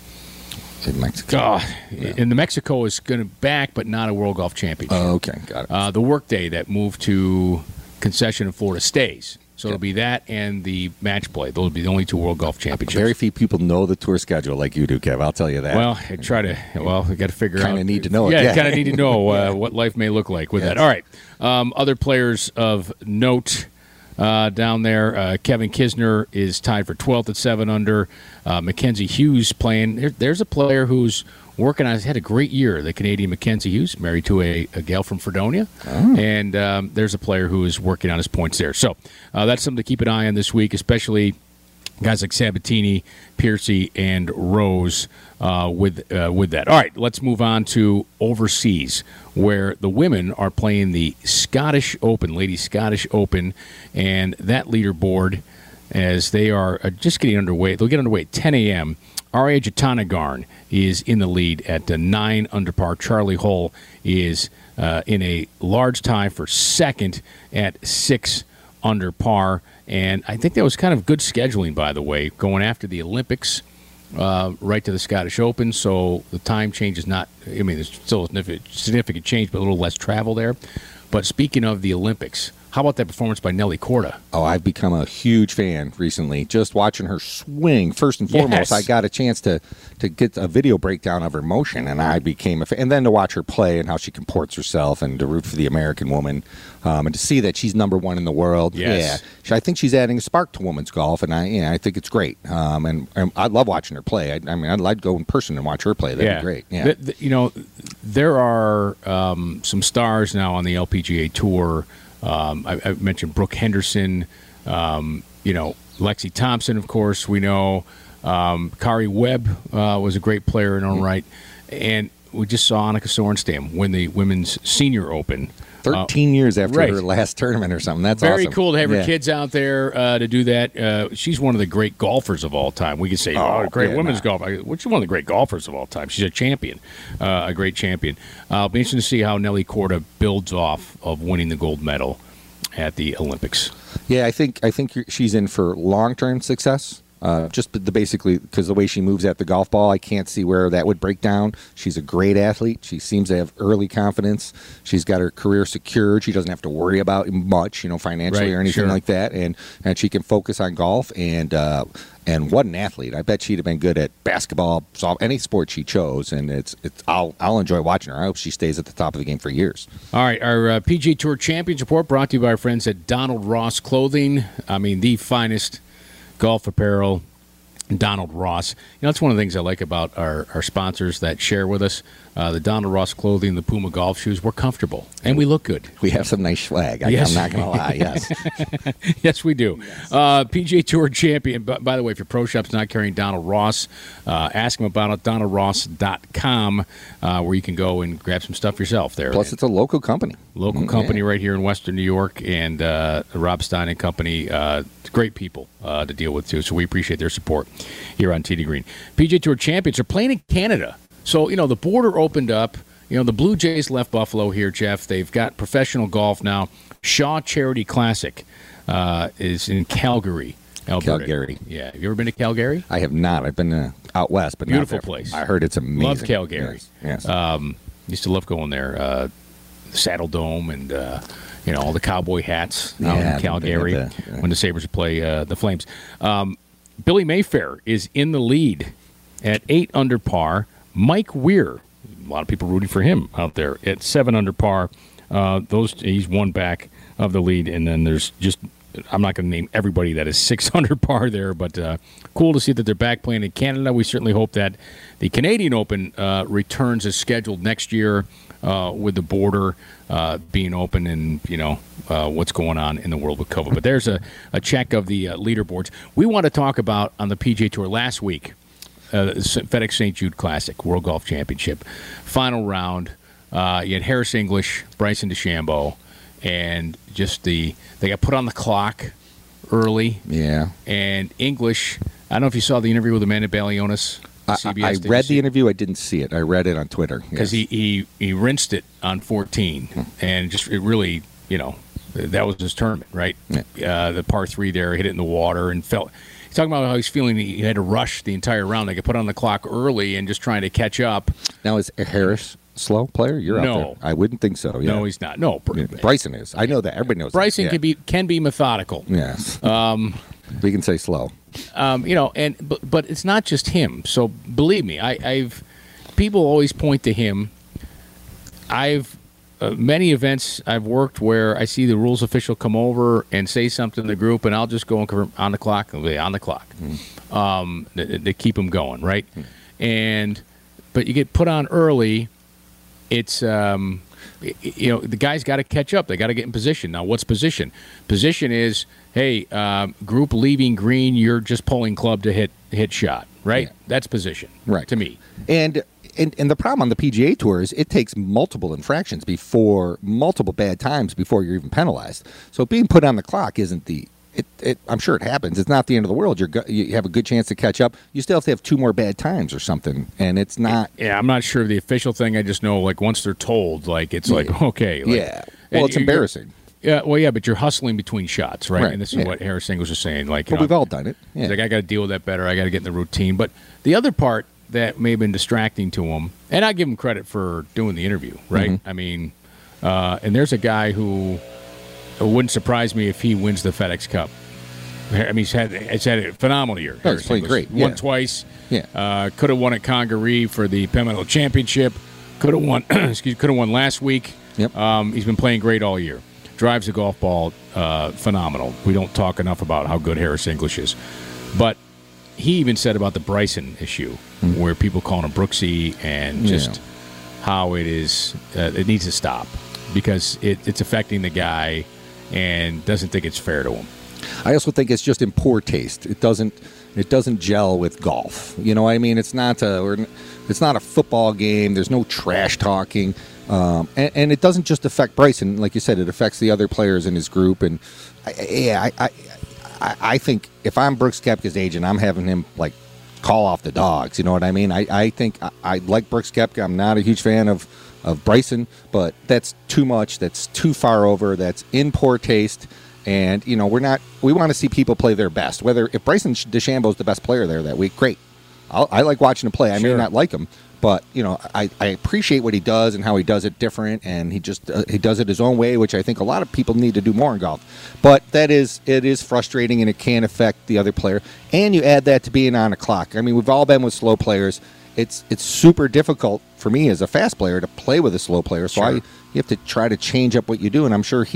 In Mexico. God, and the Mexico is going to back, but not a World Golf Championship. Oh, okay, got it. Uh, the workday that moved to concession in Florida stays. So it'll be that and the match play. Those will be the only two World Golf Championships. Very few people know the tour schedule like you do, Kev. I'll tell you that. Well, I try to. Well, I got to figure out. Kinda need to know it, Yeah, yeah. kind of need to know uh, what life may look like with Yes. that. All right. Um, other players of note uh, down there. Uh, Kevin Kisner is tied for twelfth at seven under. Uh, Mackenzie Hughes playing. There, there's a player who's working on. Has had a great year. The Canadian Mackenzie Hughes, married to a, a gal from Fredonia, Oh. and um, there's a player who is working on his points there. So uh, that's something to keep an eye on this week, especially guys like Sabatini, Piercy, and Rose uh, with uh, with that. All right, let's move on to overseas, where the women are playing the Scottish Open, Ladies Scottish Open, and that leaderboard, as they are uh, just getting underway. They'll get underway at ten a.m. Arya Jatanagarn is in the lead at uh, nine under par. Charlie Hull is uh, in a large tie for second at six under par. And I think that was kind of good scheduling, by the way, going after the Olympics uh, right to the Scottish Open. So the time change is not, I mean, there's still a significant, significant change, but a little less travel there. But speaking of the Olympics, how about that performance by Nelly Korda? Oh, I've become a huge fan recently. Just watching her swing. First and foremost, Yes. I got a chance to to get a video breakdown of her motion, and I became a fan. And then to watch her play and how she comports herself, and to root for the American woman, um, and to see that she's number one in the world. Yes. Yeah, She- I think she's adding a spark to women's golf, and I, yeah, I think it's great. Um, and, and I love watching her play. I, I mean, I'd like to go in person and watch her play. That'd be great. Yeah. Th- th- you know, there are um, some stars now on the L P G A Tour. Um, I, I mentioned Brooke Henderson, um, you know, Lexi Thompson, of course, we know. Um, Kari Webb uh, was a great player in her own right. And we just saw Annika Sorenstam win the Women's Senior Open. Thirteen years after right. her last tournament or something. That's Very awesome. cool to have her Yeah. kids out there uh, to do that. Uh, she's one of the great golfers of all time. We could say, oh, Oh, great yeah, women's nah. golf. I- Well, she's one of the great golfers of all time. She's a champion, uh, a great champion. Uh, it'll be interesting to see how Nelly Korda builds off of winning the gold medal at the Olympics. Yeah, I think I think you're- she's in for long term success. Uh, just the basically because the way she moves at the golf ball, I can't see where that would break down. She's a great athlete. She seems to have early confidence. She's got her career secured. She doesn't have to worry about much, you know, financially Right, or anything sure. like that. And and she can focus on golf. And uh, and what an athlete! I bet she'd have been good at basketball, soft, any sport she chose. And it's it's I'll I'll enjoy watching her. I hope she stays at the top of the game for years. All right, our uh, P G A Tour Champions Report brought to you by our friends at Donald Ross Clothing. I mean, the finest golf apparel Donald Ross. You know, that's one of the things I like about our, our sponsors that share with us. Uh, the Donald Ross clothing, the Puma golf shoes, we're comfortable, and we look good. We have some nice swag. I, Yes. I'm not going to lie, yes. Yes, we do. Yes. Uh, P G A Tour champion. By, by the way, if your pro shop's not carrying Donald Ross, uh, ask him about it, donald ross dot com, uh, where you can go and grab some stuff yourself there. Plus, it's a local company. Local company yeah. right here in Western New York, and uh, Rob Stein and Company, uh, great people uh, to deal with, too. So we appreciate their support here on Tee to Green. P G A Tour champions are playing in Canada. So, you know, the border opened up. You know, the Blue Jays left Buffalo here, Jeff. They've got professional golf now. Shaw Charity Classic uh, is in Calgary, Alberta. Calgary. Yeah. Have you ever been to Calgary? I have not. I've been uh, out west, but beautiful not there. place. I heard it's amazing. Love Calgary. Yes. yes. Um, used to love going there. Uh, Saddle Dome and, uh, you know, all the cowboy hats out Yeah, in Calgary the- the- when the Sabres would play uh, the Flames. Um, Billy Mayfair is in the lead at eight under par. Mike Weir, a lot of people rooting for him out there at seven under par. Uh, those he's one back of the lead, and then there's just I'm not going to name everybody that is six under par there, but uh, cool to see that they're back playing in Canada. We certainly hope that the Canadian Open uh, returns as scheduled next year uh, with the border uh, being open and you know uh, what's going on in the world with COVID. But there's a, a check of the uh, leaderboards. We want to talk about on the P G A Tour last week. Uh, FedEx Saint Jude Classic, World Golf Championship, final round. Uh, you had Harris English, Bryson DeChambeau, and just the they got put on the clock early. Yeah. And English, I don't know if you saw the interview with Amanda Balionis. I, C B S, I did read you see the it? interview. I didn't see it. I read it on Twitter. Because yes. he, he, he rinsed it on fourteen, and just it really, you know, that was his tournament, right? Yeah. Uh, the par three there, hit it in the water, and felt. He's talking about how he's feeling he had to rush the entire round. They could put on the clock early and just trying to catch up. Now, is Harris a slow player? You're No. out there. I wouldn't think so. Yeah. No, he's not. No, Br- Yeah, Bryson is. I know that. Everybody knows Bryson that. can be can be methodical. Yes. Um, we can say slow. Um, you know, and but, but it's not just him. So believe me, I, I've people always point to him. I've uh, many events I've worked where I see the rules official come over and say something to the group, and I'll just go and confirm on the clock, on the clock, mm. um, to, to keep them going, right? Mm. And but you get put on early. It's um, you know the guys got to catch up. They got to get in position. Now, what's position? Position is, hey, um, group leaving green. You're just pulling club to hit hit shot, right? Yeah. That's position, right? To me. And, and and the problem on the P G A Tour is it takes multiple infractions before multiple bad times before you're even penalized. So being put on the clock isn't the. It, it, I'm sure it happens. It's not the end of the world. You're go, you have a good chance to catch up. You still have to have two more bad times or something, and it's not. Yeah, I'm not sure of the official thing. I just know, like, once they're told, like, it's like, Yeah. okay. Like, Yeah. Well, it's embarrassing. Yeah, well, yeah, but you're hustling between shots, right? Right, And this is yeah. what Harris English was saying. Like, you But know, we've all done it. he's Yeah. like, I got to deal with that better. I got to get in the routine. But the other part that may have been distracting to him, and I give him credit for doing the interview, right? Mm-hmm. I mean, uh, and there's a guy who it wouldn't surprise me if he wins the FedEx Cup. I mean, he's had it's had a phenomenal year. Oh, he's playing English. great, yeah. Won twice. Yeah. Uh, could have won at Congaree for the Pembina Championship. Could have won. excuse. Could have won last week. Yep. Um, he's been playing great all year. Drives the golf ball uh, phenomenal. We don't talk enough about how good Harris English is, but he even said about the Bryson issue, Mm-hmm. where people calling him Brooksy and just how it is. Uh, it needs to stop because it, it's affecting the guy and doesn't think it's fair to him. I also think it's just in poor taste. It doesn't it doesn't gel with golf. You know what I mean? It's not a or it's not a football game. There's no trash talking, um, and, and it doesn't just affect Bryson. Like you said, it affects the other players in his group. And I, yeah, I, I I think if I'm Brooks Koepka's agent, I'm having him like call off the dogs. You know what I mean? I, I think I, I like Brooks Koepka. I'm not a huge fan of of Bryson, but that's too much. That's too far over. That's in poor taste. And, you know, we're not, we want to see people play their best. Whether, if Bryson DeChambeau is the best player there that week, great. I'll, I like watching him play. I Sure. may not like him, but, you know, I, I appreciate what he does and how he does it different. And he just, uh, he does it his own way, which I think a lot of people need to do more in golf. But that is, it is frustrating and it can affect the other player. And you add that to being on a clock. I mean, we've all been with slow players. It's, it's super difficult for me as a fast player to play with a slow player. So Sure. I, you have to try to change up what you do. And I'm sure he's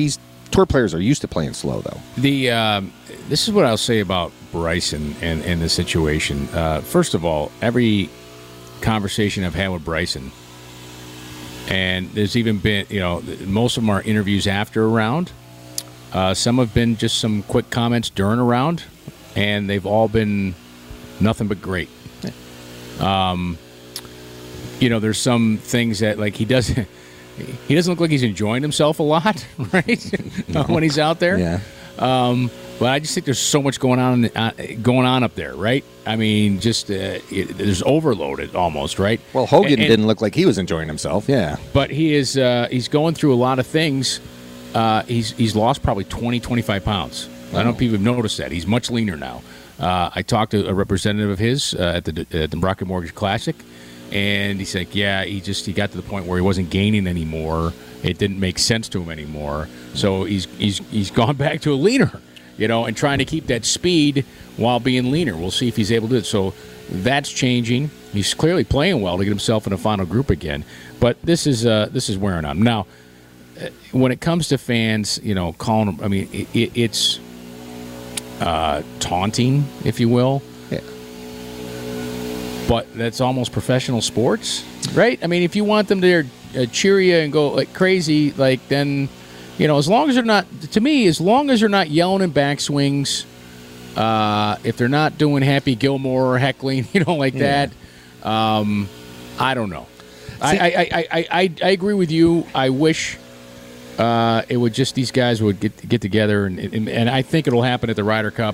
tour players are used to playing slow, though. The um, this is what I'll say about Bryson and, and the situation. Uh, first of all, every conversation I've had with Bryson, and there's even been, you know, most of them are interviews after a round. Uh, some have been just some quick comments during a round, and they've all been nothing but great. Um, you know, there's some things that, like, he doesn't he doesn't look like he's enjoying himself a lot, right? No. When he's out there. Yeah. Um, but I just think there's so much going on uh, going on up there, right? I mean, just uh, it, there's overloaded almost, right? Well, Hogan and, and, didn't look like he was enjoying himself. Yeah. But he is uh, he's going through a lot of things. Uh, he's he's lost probably twenty, twenty-five pounds. I don't know if people have noticed that. He's much leaner now. Uh, I talked to a representative of his uh, at the at the Brockett Mortgage Classic, and he's like, yeah, he just he got to the point where he wasn't gaining anymore. It didn't make sense to him anymore. So he's he's he's gone back to a leaner, you know, and trying to keep that speed while being leaner. We'll see if he's able to do it. So that's changing. He's clearly playing well to get himself in a final group again. But this is uh, this is wearing on him. Now, when it comes to fans, you know, calling them, I mean, it, it, it's uh, taunting, if you will. Yeah. But that's almost professional sports, right? I mean, if you want them to uh, cheer you and go like crazy, like then, you know, as long as they're not, to me, as long as they're not yelling in backswings, uh, if they're not doing Happy Gilmore or heckling, you know, like yeah. that, um, I don't know. See, I, I, I, I, I, I agree with you. I wish uh, it would just, these guys would get get together, and, and, and I think it'll happen at the Ryder Cup.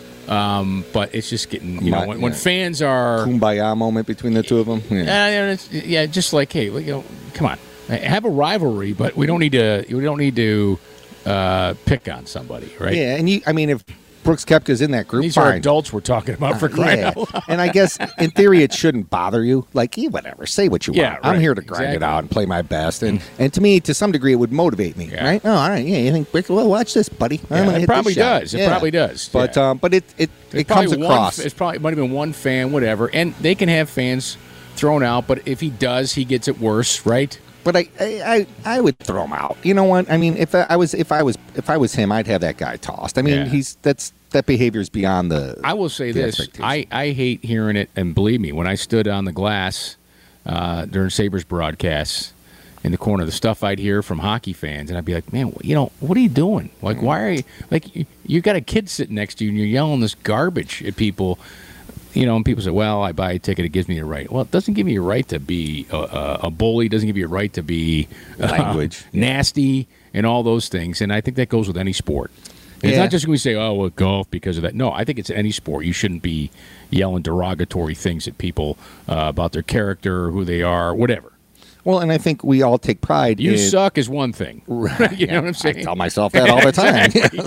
Um, but it's just getting, you know, when, yeah. when fans are kumbaya moment between the two of them. Yeah, uh, it's, yeah just like, hey, you know, come on, have a rivalry, but we don't need to. We don't need to uh, pick on somebody, right? Yeah, and you, I mean, if Brooks Koepka's in that group, these fine. are adults we're talking about for crying uh, yeah. out loud. And I guess in theory it shouldn't bother you. Like, yeah, whatever, say what you yeah, want. right. I'm here to grind exactly. it out and play my best. And and to me, to some degree, it would motivate me, yeah. right? Oh, all right, yeah, you think, well, watch this, buddy. I'm Yeah, gonna it hit probably this shot. does. It yeah. probably does. But yeah. um, but it it, it comes across. One, it's probably it might have been one fan, whatever, and they can have fans thrown out. But if he does, he gets it worse, right? But I, I, I would throw him out. You know what? I mean, if I was if I was if I was him, I'd have that guy tossed. I mean, Yeah. he's that's that behavior is beyond the. I will say the this: expectation. I, I hate hearing it, and believe me, when I stood on the glass uh, during Sabres broadcasts in the corner, the stuff I'd hear from hockey fans, and I'd be like, "Man, you know, what are you doing? Like, why are you like you, you got a kid sitting next to you and you're yelling this garbage at people?" You know, and people say, well, I buy a ticket, it gives me a right. Well, it doesn't give you a right to be a, a, a bully. It doesn't give you a right to be Language. uh, nasty and all those things. And I think that goes with any sport. It's Yeah. not just when we say, oh, well, golf because of that. No, I think it's any sport. You shouldn't be yelling derogatory things at people uh, about their character, who they are, whatever. Well, and I think we all take pride You in. suck is one thing. Right. You know what I'm saying? I tell myself that all the time.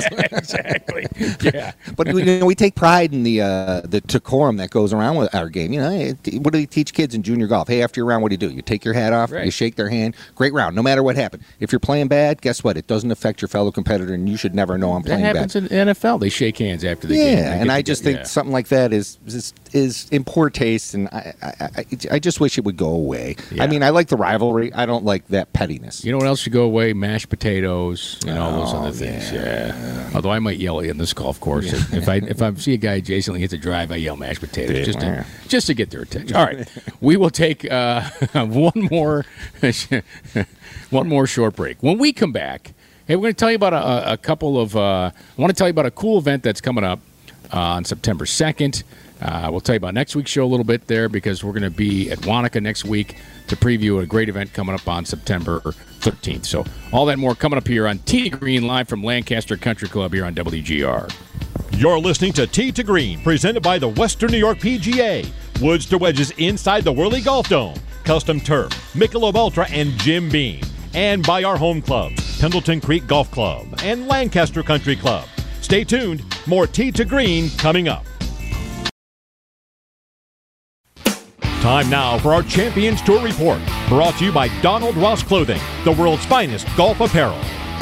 exactly. Yeah, exactly. Yeah. But we, you know, we take pride in the uh, the decorum that goes around with our game. You know, hey, what do they teach kids in junior golf? Hey, after your round, what do you do? You take your hat off, Right. you shake their hand. Great round, no matter what happened. If you're playing bad, guess what? It doesn't affect your fellow competitor, and you should never know I'm That playing happens bad. in the N F L. They shake hands after the Yeah, game. They and get I to just get- think yeah. something like that is is, is in poor taste, and I, I I I just wish it would go away. Yeah. I mean, I like the rivalry. I don't like that pettiness. You know what else should go away? Mashed potatoes and all those Oh, other things. yeah. Yeah. Although I might yell at you on this golf course. If I if I see a guy adjacently hits a drive, I yell mashed potatoes Yeah. just to, just to get their attention. All right. We will take uh, one more one more short break. When we come back, hey, we're going to tell you about a, a couple of uh, I want to tell you about a cool event that's coming up uh, on September second. Uh, we'll tell you about next week's show a little bit there because we're going to be at Wanaka next week to preview a great event coming up on September thirteenth. So all that and more coming up here on T Green live from Lancaster Country Club here on W G R. You're listening to Tee to Green, presented by the Western New York P G A. Woods to wedges inside the Whirly Golf Dome. Custom Turf, Michelob Ultra, and Jim Beam. And by our home clubs, Pendleton Creek Golf Club and Lancaster Country Club. Stay tuned. More Tee to Green coming up. Time now for our Champions Tour Report, brought to you by Donald Ross Clothing, the world's finest golf apparel.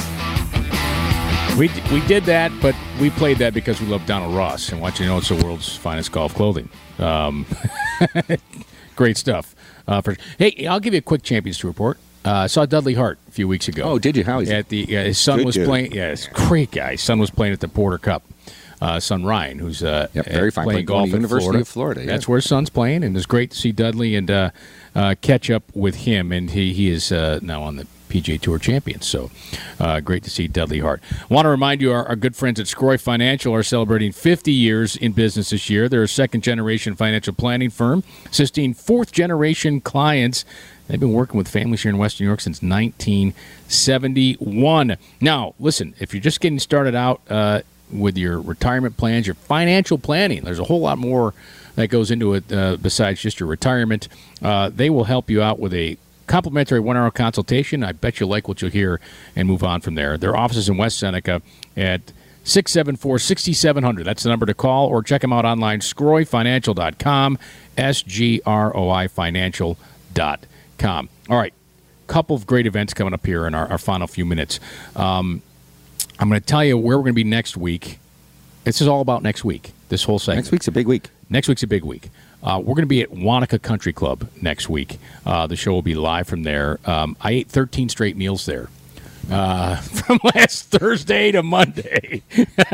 We we did that, but we played that because we love Donald Ross and want you to know it's the world's finest golf clothing. Um, great stuff. Uh, for, hey, I'll give you a quick Champions Tour report. Uh, I saw Dudley Hart a few weeks ago. Oh, did you? How is he? At the yeah, his son Good was dude. playing. Yeah, it's a great guy. His son was playing at the Porter Cup. Uh, son Ryan, who's uh, Yep, very at- fine. playing Playing golf at at University Florida. of Florida, yeah. That's where his son's playing, and it's great to see Dudley and uh, uh, catch up with him. And he he is uh, now on the P G A Tour Champions. So uh, great to see Dudley Hart. I want to remind you, our, our good friends at Scroy Financial are celebrating fifty years in business this year. They're a second-generation financial planning firm assisting fourth-generation clients. They've been working with families here in Western New York since nineteen seventy-one. Now, listen, if you're just getting started out uh, with your retirement plans, your financial planning, there's a whole lot more that goes into it uh, besides just your retirement. Uh, they will help you out with a complimentary one-hour consultation. I bet you'll like what you'll hear and move on from there. Their office is in West Seneca at six seven four, six seven zero zero. That's the number to call, or check them out online, scroy financial dot com, S G R O I financial dot com. All right, couple of great events coming up here in our, our final few minutes. Um, I'm going to tell you where we're going to be next week. This is all about next week, this whole segment. Next week's a big week. Next week's a big week. Uh, we're going to be at Wanaka Country Club next week. Uh, the show will be live from there. Um, I ate thirteen straight meals there. Uh, from last Thursday to Monday.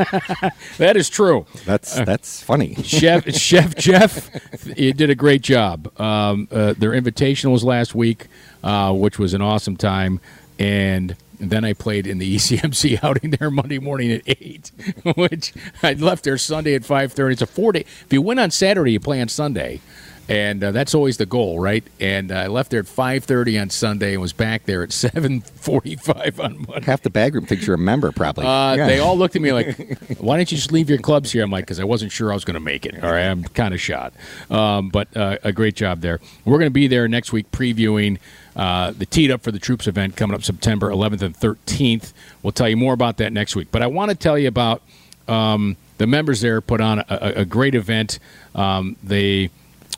That is true. That's that's funny. Chef Chef Jeff, you did a great job. Um, uh, their invitational was last week, uh, which was an awesome time, and then I played in the E C M C outing there Monday morning at eight, which I left there Sunday at five thirty. It's a four-day. If you win on Saturday, you play on Sunday. And uh, that's always the goal, right? And uh, I left there at five thirty on Sunday and was back there at seven forty-five on Monday. Half the bag room thinks you're a member, probably. Uh, Yeah. They all looked at me like, why didn't you just leave your clubs here? I'm like, because I wasn't sure I was going to make it. All right, I'm kind of shot. Um, but uh, a great job there. We're going to be there next week previewing uh, the Teed Up for the Troops event coming up September eleventh and thirteenth. We'll tell you more about that next week. But I want to tell you about um, the members there put on a, a, a great event. Um, they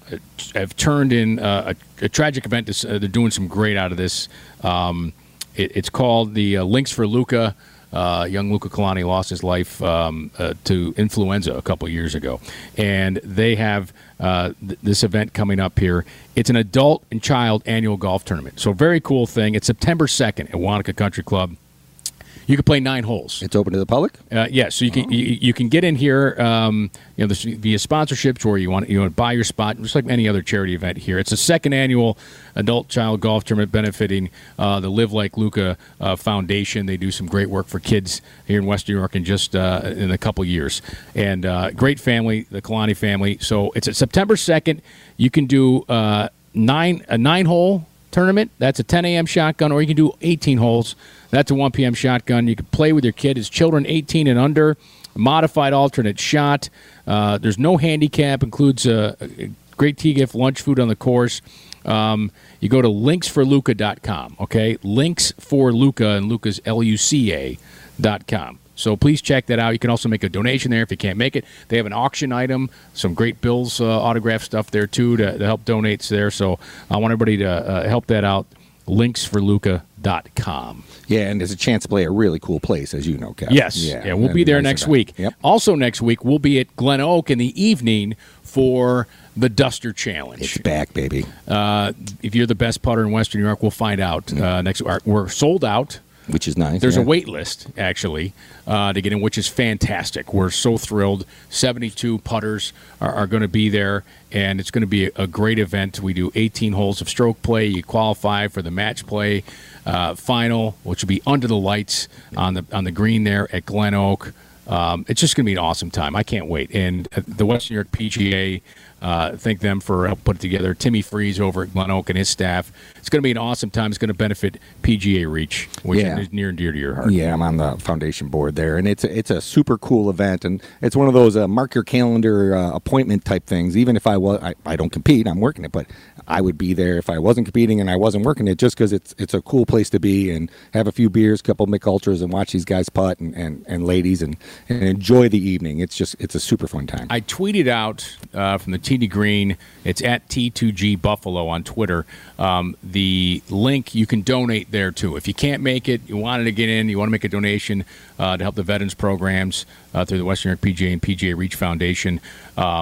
have turned in uh, a, a tragic event. To, uh, they're doing some great out of this. Um, it, it's called the uh, Links for Luca. Uh, young Luca Kalani lost his life um, uh, to influenza a couple years ago. And they have uh, th- this event coming up here. It's an adult and child annual golf tournament. So very cool thing. It's September second at Wanaka Country Club. You can play nine holes. It's open to the public? Uh, yeah, so you can you, you can get in here. Um, you know, there's via sponsorships, or you want you want to buy your spot, just like any other charity event here. It's a second annual adult child golf tournament benefiting uh, the Live Like Luca uh, Foundation. They do some great work for kids here in Western New York in just uh, in a couple years. And uh, great family, the Kalani family. So it's at September second. You can do uh, nine a nine hole tournament. That's a ten a.m. shotgun, or you can do eighteen holes. That's a one p.m. shotgun. You can play with your kid. It's children eighteen and under. Modified alternate shot. Uh, there's no handicap. Includes a, a great tea gift, lunch, food on the course. Um, you go to links for luca dot com, okay? Links for Luca, and Luca's L U C A dot com. So please check that out. You can also make a donation there if you can't make it. They have an auction item, some great Bills uh, autograph stuff there, too, to, to help donates there. So I want everybody to uh, help that out. links for luca dot com. Yeah, and there's a chance to play a really cool place, as you know, Kevin. Yes. Yeah, yeah we'll and be there nice next event. week. Yep. Also next week, we'll be at Glen Oak in the evening for the Duster Challenge. It's back, baby. Uh, if you're the best putter in Western New York, we'll find out uh, next week. We're sold out. Which is nice. There's yeah. a wait list, actually, uh, to get in, which is fantastic. We're so thrilled. seventy-two putters are, are going to be there, and it's going to be a, a great event. We do eighteen holes of stroke play. You qualify for the match play uh, final, which will be under the lights on the on the green there at Glen Oak. Um, it's just going to be an awesome time. I can't wait. And the Western New York P G A, uh, thank them for helping put it together. Timmy Freeze over at Glen Oak and his staff. It's going to be an awesome time. It's going to benefit P G A Reach, which Yeah. is near and dear to your heart. Yeah, I'm on the foundation board there, and it's a, it's a super cool event, and it's one of those uh, mark your calendar uh, appointment type things. Even if I was, I, I don't compete, I'm working it, but I would be there if I wasn't competing and I wasn't working it, just because it's it's a cool place to be and have a few beers, a couple Mick Ultras, and watch these guys putt and, and, and ladies and, and enjoy the evening. It's just it's a super fun time. I tweeted out uh, from the Tee to Green. It's at T two G Buffalo on Twitter. Um, the link, you can donate there too. If you can't make it, you wanted to get in, you want to make a donation uh, to help the veterans programs uh, through the Western New York P G A and P G A Reach Foundation. Um,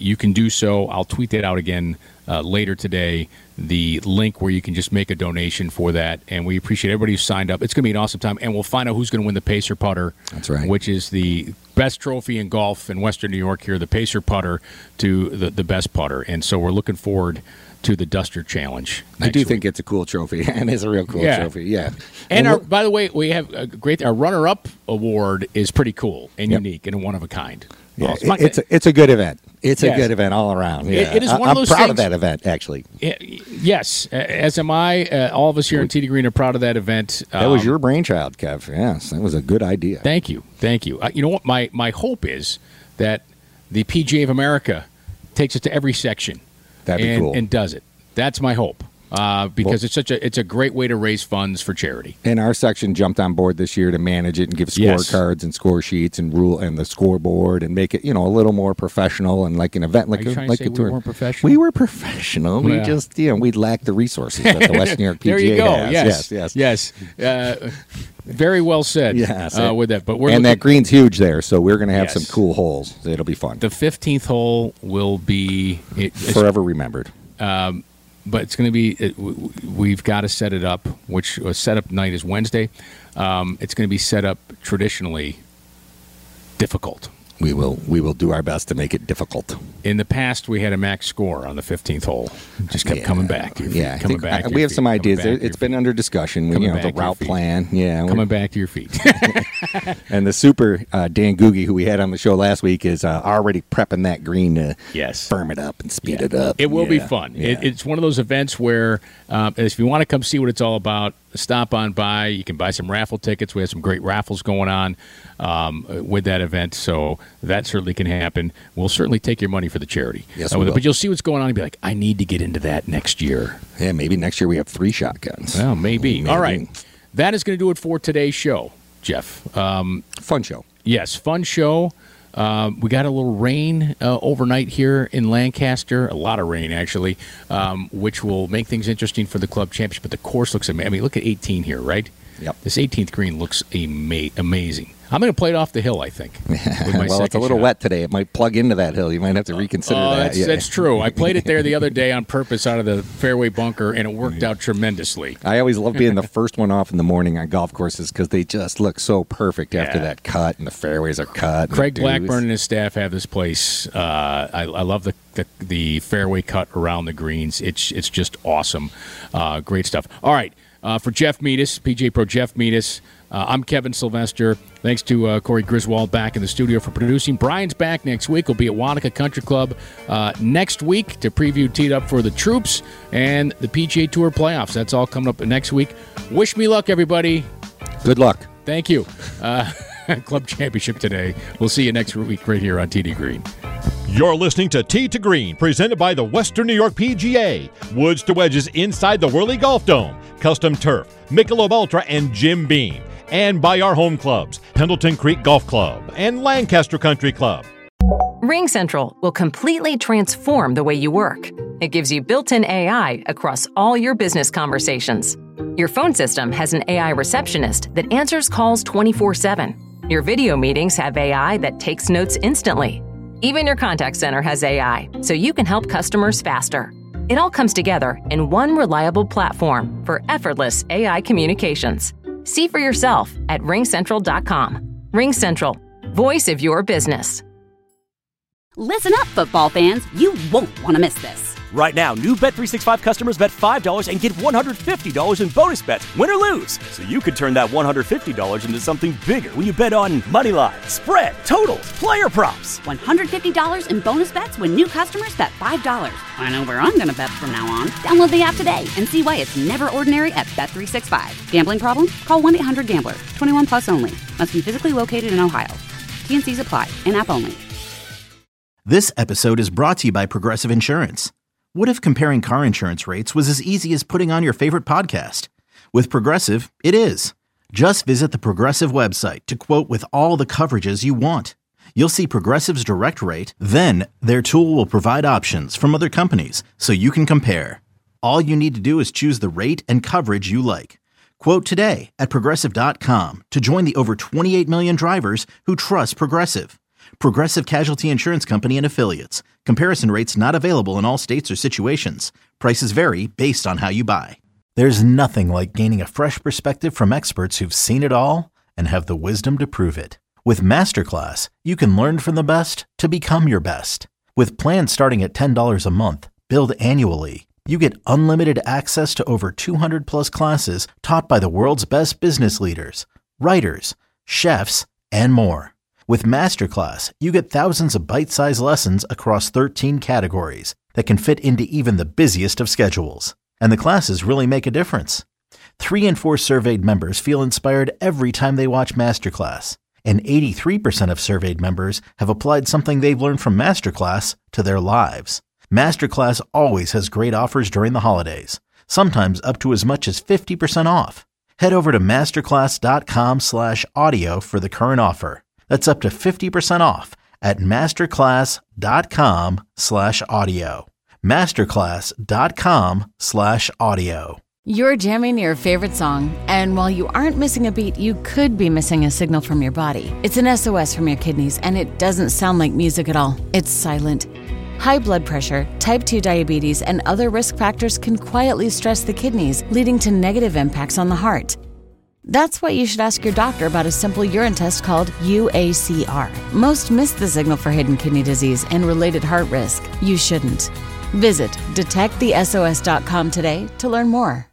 you can do so. I'll tweet that out again uh, later today, the link where you can just make a donation for that. And we appreciate everybody who signed up. It's going to be an awesome time. And we'll find out who's going to win the Pacer Putter. That's right. Which is the best trophy in golf in Western New York here, the Pacer Putter to the, the best putter. And so we're looking forward to the Duster Challenge. I do week. think it's a cool trophy, and it's a real cool yeah. trophy. Yeah. And and our, by the way, we have a great. Our runner-up award is pretty cool and yep. unique and one of a kind. Yeah, oh, it's, my, it's a, it's a good event. It's yes. a good event all around. Yeah. It, it is one I, of those I'm proud things, of that event, actually. It, yes, as am I. Uh, all of us here in T D Green are proud of that event. That um, was your brainchild, Kev. Yes, that was a good idea. Thank you, thank you. Uh, you know what? My my hope is that the P G A of America takes it to every section. That'd be and, cool. And does it. That's my hope. Uh, because well, it's such a it's a great way to raise funds for charity. And our section jumped on board this year to manage it and give yes. scorecards and score sheets and rule and the scoreboard and make it, you know, a little more professional and like an event like Are you a, trying like to say a tour. We weren't professional. We were professional. Yeah. We just you know we lacked the resources that the West New York P G A there you go. has. Yes, yes, yes. yes. Uh, very well said. Yes, uh, with that. But we're and looking, that green's huge there, so we're going to have yes. some cool holes. It'll be fun. The fifteenth hole will be it, forever remembered. Um, But it's going to be, it, we've got to set it up, which uh, setup night is Wednesday. Um, it's going to be set up traditionally difficult. We will we will do our best to make it difficult. In the past, we had a max score on the fifteenth hole. Just kept yeah. coming back. To your feet, yeah, coming think, back. I, to we your have feet, some ideas. coming back It's been under discussion. We, you know, the route plan. Yeah, coming back to your feet. And the super uh, Dan Googie, who we had on the show last week, is uh, already prepping that green to yes. firm it up and speed yeah. it up. It will yeah. be fun. Yeah. It, it's one of those events where um, if you want to come see what it's all about, stop on by. You can buy some raffle tickets. We have some great raffles going on um, with that event, so that certainly can happen. We'll certainly take your money for the charity. Yes, uh, we with it. will. But you'll see what's going on and be like, I need to get into that next year. Yeah, maybe next year we have three shotguns. Well, maybe. maybe. All right. That is going to do it for today's show, Jeff. Um, fun show. Yes, fun show. Um, we got a little rain uh, overnight here in Lancaster, a lot of rain actually, um, which will make things interesting for the club championship. But the course looks amazing. I mean, look at eighteen here, right? Yep. This eighteenth green looks ama- amazing. I'm going to play it off the hill, I think. With my well, it's a little shot. wet today. It might plug into that hill. You might have to reconsider Oh, that. that's, yeah. that's true. I played it there the other day on purpose out of the fairway bunker, and it worked out tremendously. I always love being the first one off in the morning on golf courses because they just look so perfect after Yeah. that cut, and the fairways are cut. Craig the Blackburn and his staff have this place. Uh, I, I love the, the the fairway cut around the greens. It's it's just awesome. Uh, great stuff. All right. Uh, for Jeff Meadis, P G A Pro Jeff Meadis, uh, I'm Kevin Sylvester. Thanks to uh, Corey Griswold back in the studio for producing. Brian's back next week. We'll be at Wanaka Country Club uh, next week to preview Teed Up for the Troops and the P G A Tour playoffs. That's all coming up next week. Wish me luck, everybody. Good luck. Thank you. Uh, Club Championship today. We'll see you next week right here on T D Green. You're listening to Tee to Green, presented by the Western New York P G A. Woods to wedges inside the Whirly Golf Dome. Custom turf, Michelob Ultra, and Jim Beam. And by our home clubs, Pendleton Creek Golf Club and Lancaster Country Club. Ring Central will completely transform the way you work. It gives you built-in A I across all your business conversations. Your phone system has an A I receptionist that answers calls twenty-four seven. Your video meetings have A I that takes notes instantly. Even your contact center has A I, so you can help customers faster. It all comes together in one reliable platform for effortless A I communications. See for yourself at ring central dot com. Ring Central, voice of your business. Listen up, football fans. You won't want to miss this. Right now, new Bet three sixty-five customers bet five dollars and get one hundred fifty dollars in bonus bets, win or lose. So you could turn that one hundred fifty dollars into something bigger when you bet on money line, spread, totals, player props. one hundred fifty dollars in bonus bets when new customers bet five dollars. I know where I'm going to bet from now on. Download the app today and see why it's never ordinary at Bet three sixty-five. Gambling problem? Call one eight hundred gambler. twenty-one plus only. Must be physically located in Ohio. T and C's apply. In-app only. This episode is brought to you by Progressive Insurance. What if comparing car insurance rates was as easy as putting on your favorite podcast? With Progressive, it is. Just visit the Progressive website to quote with all the coverages you want. You'll see Progressive's direct rate, then their tool will provide options from other companies so you can compare. All you need to do is choose the rate and coverage you like. Quote today at progressive dot com to join the over twenty-eight million drivers who trust Progressive. Progressive Casualty Insurance Company and Affiliates. Comparison rates not available in all states or situations. Prices vary based on how you buy. There's nothing like gaining a fresh perspective from experts who've seen it all and have the wisdom to prove it. With Masterclass, you can learn from the best to become your best. With plans starting at ten dollars a month, billed annually, you get unlimited access to over two hundred plus classes taught by the world's best business leaders, writers, chefs, and more. With Masterclass, you get thousands of bite-sized lessons across thirteen categories that can fit into even the busiest of schedules. And the classes really make a difference. Three in four surveyed members feel inspired every time they watch Masterclass. And eighty-three percent of surveyed members have applied something they've learned from Masterclass to their lives. Masterclass always has great offers during the holidays, sometimes up to as much as fifty percent off. Head over to masterclass.com slash audio for the current offer. That's up to fifty percent off at masterclass.com slash audio. Masterclass.com slash audio. You're jamming your favorite song, and while you aren't missing a beat, you could be missing a signal from your body. It's an S O S from your kidneys, and it doesn't sound like music at all. It's silent. High blood pressure, type two diabetes, and other risk factors can quietly stress the kidneys, leading to negative impacts on the heart. That's why you should ask your doctor about a simple urine test called U A C R. Most miss the signal for hidden kidney disease and related heart risk. You shouldn't. Visit detect the S O S dot com today to learn more.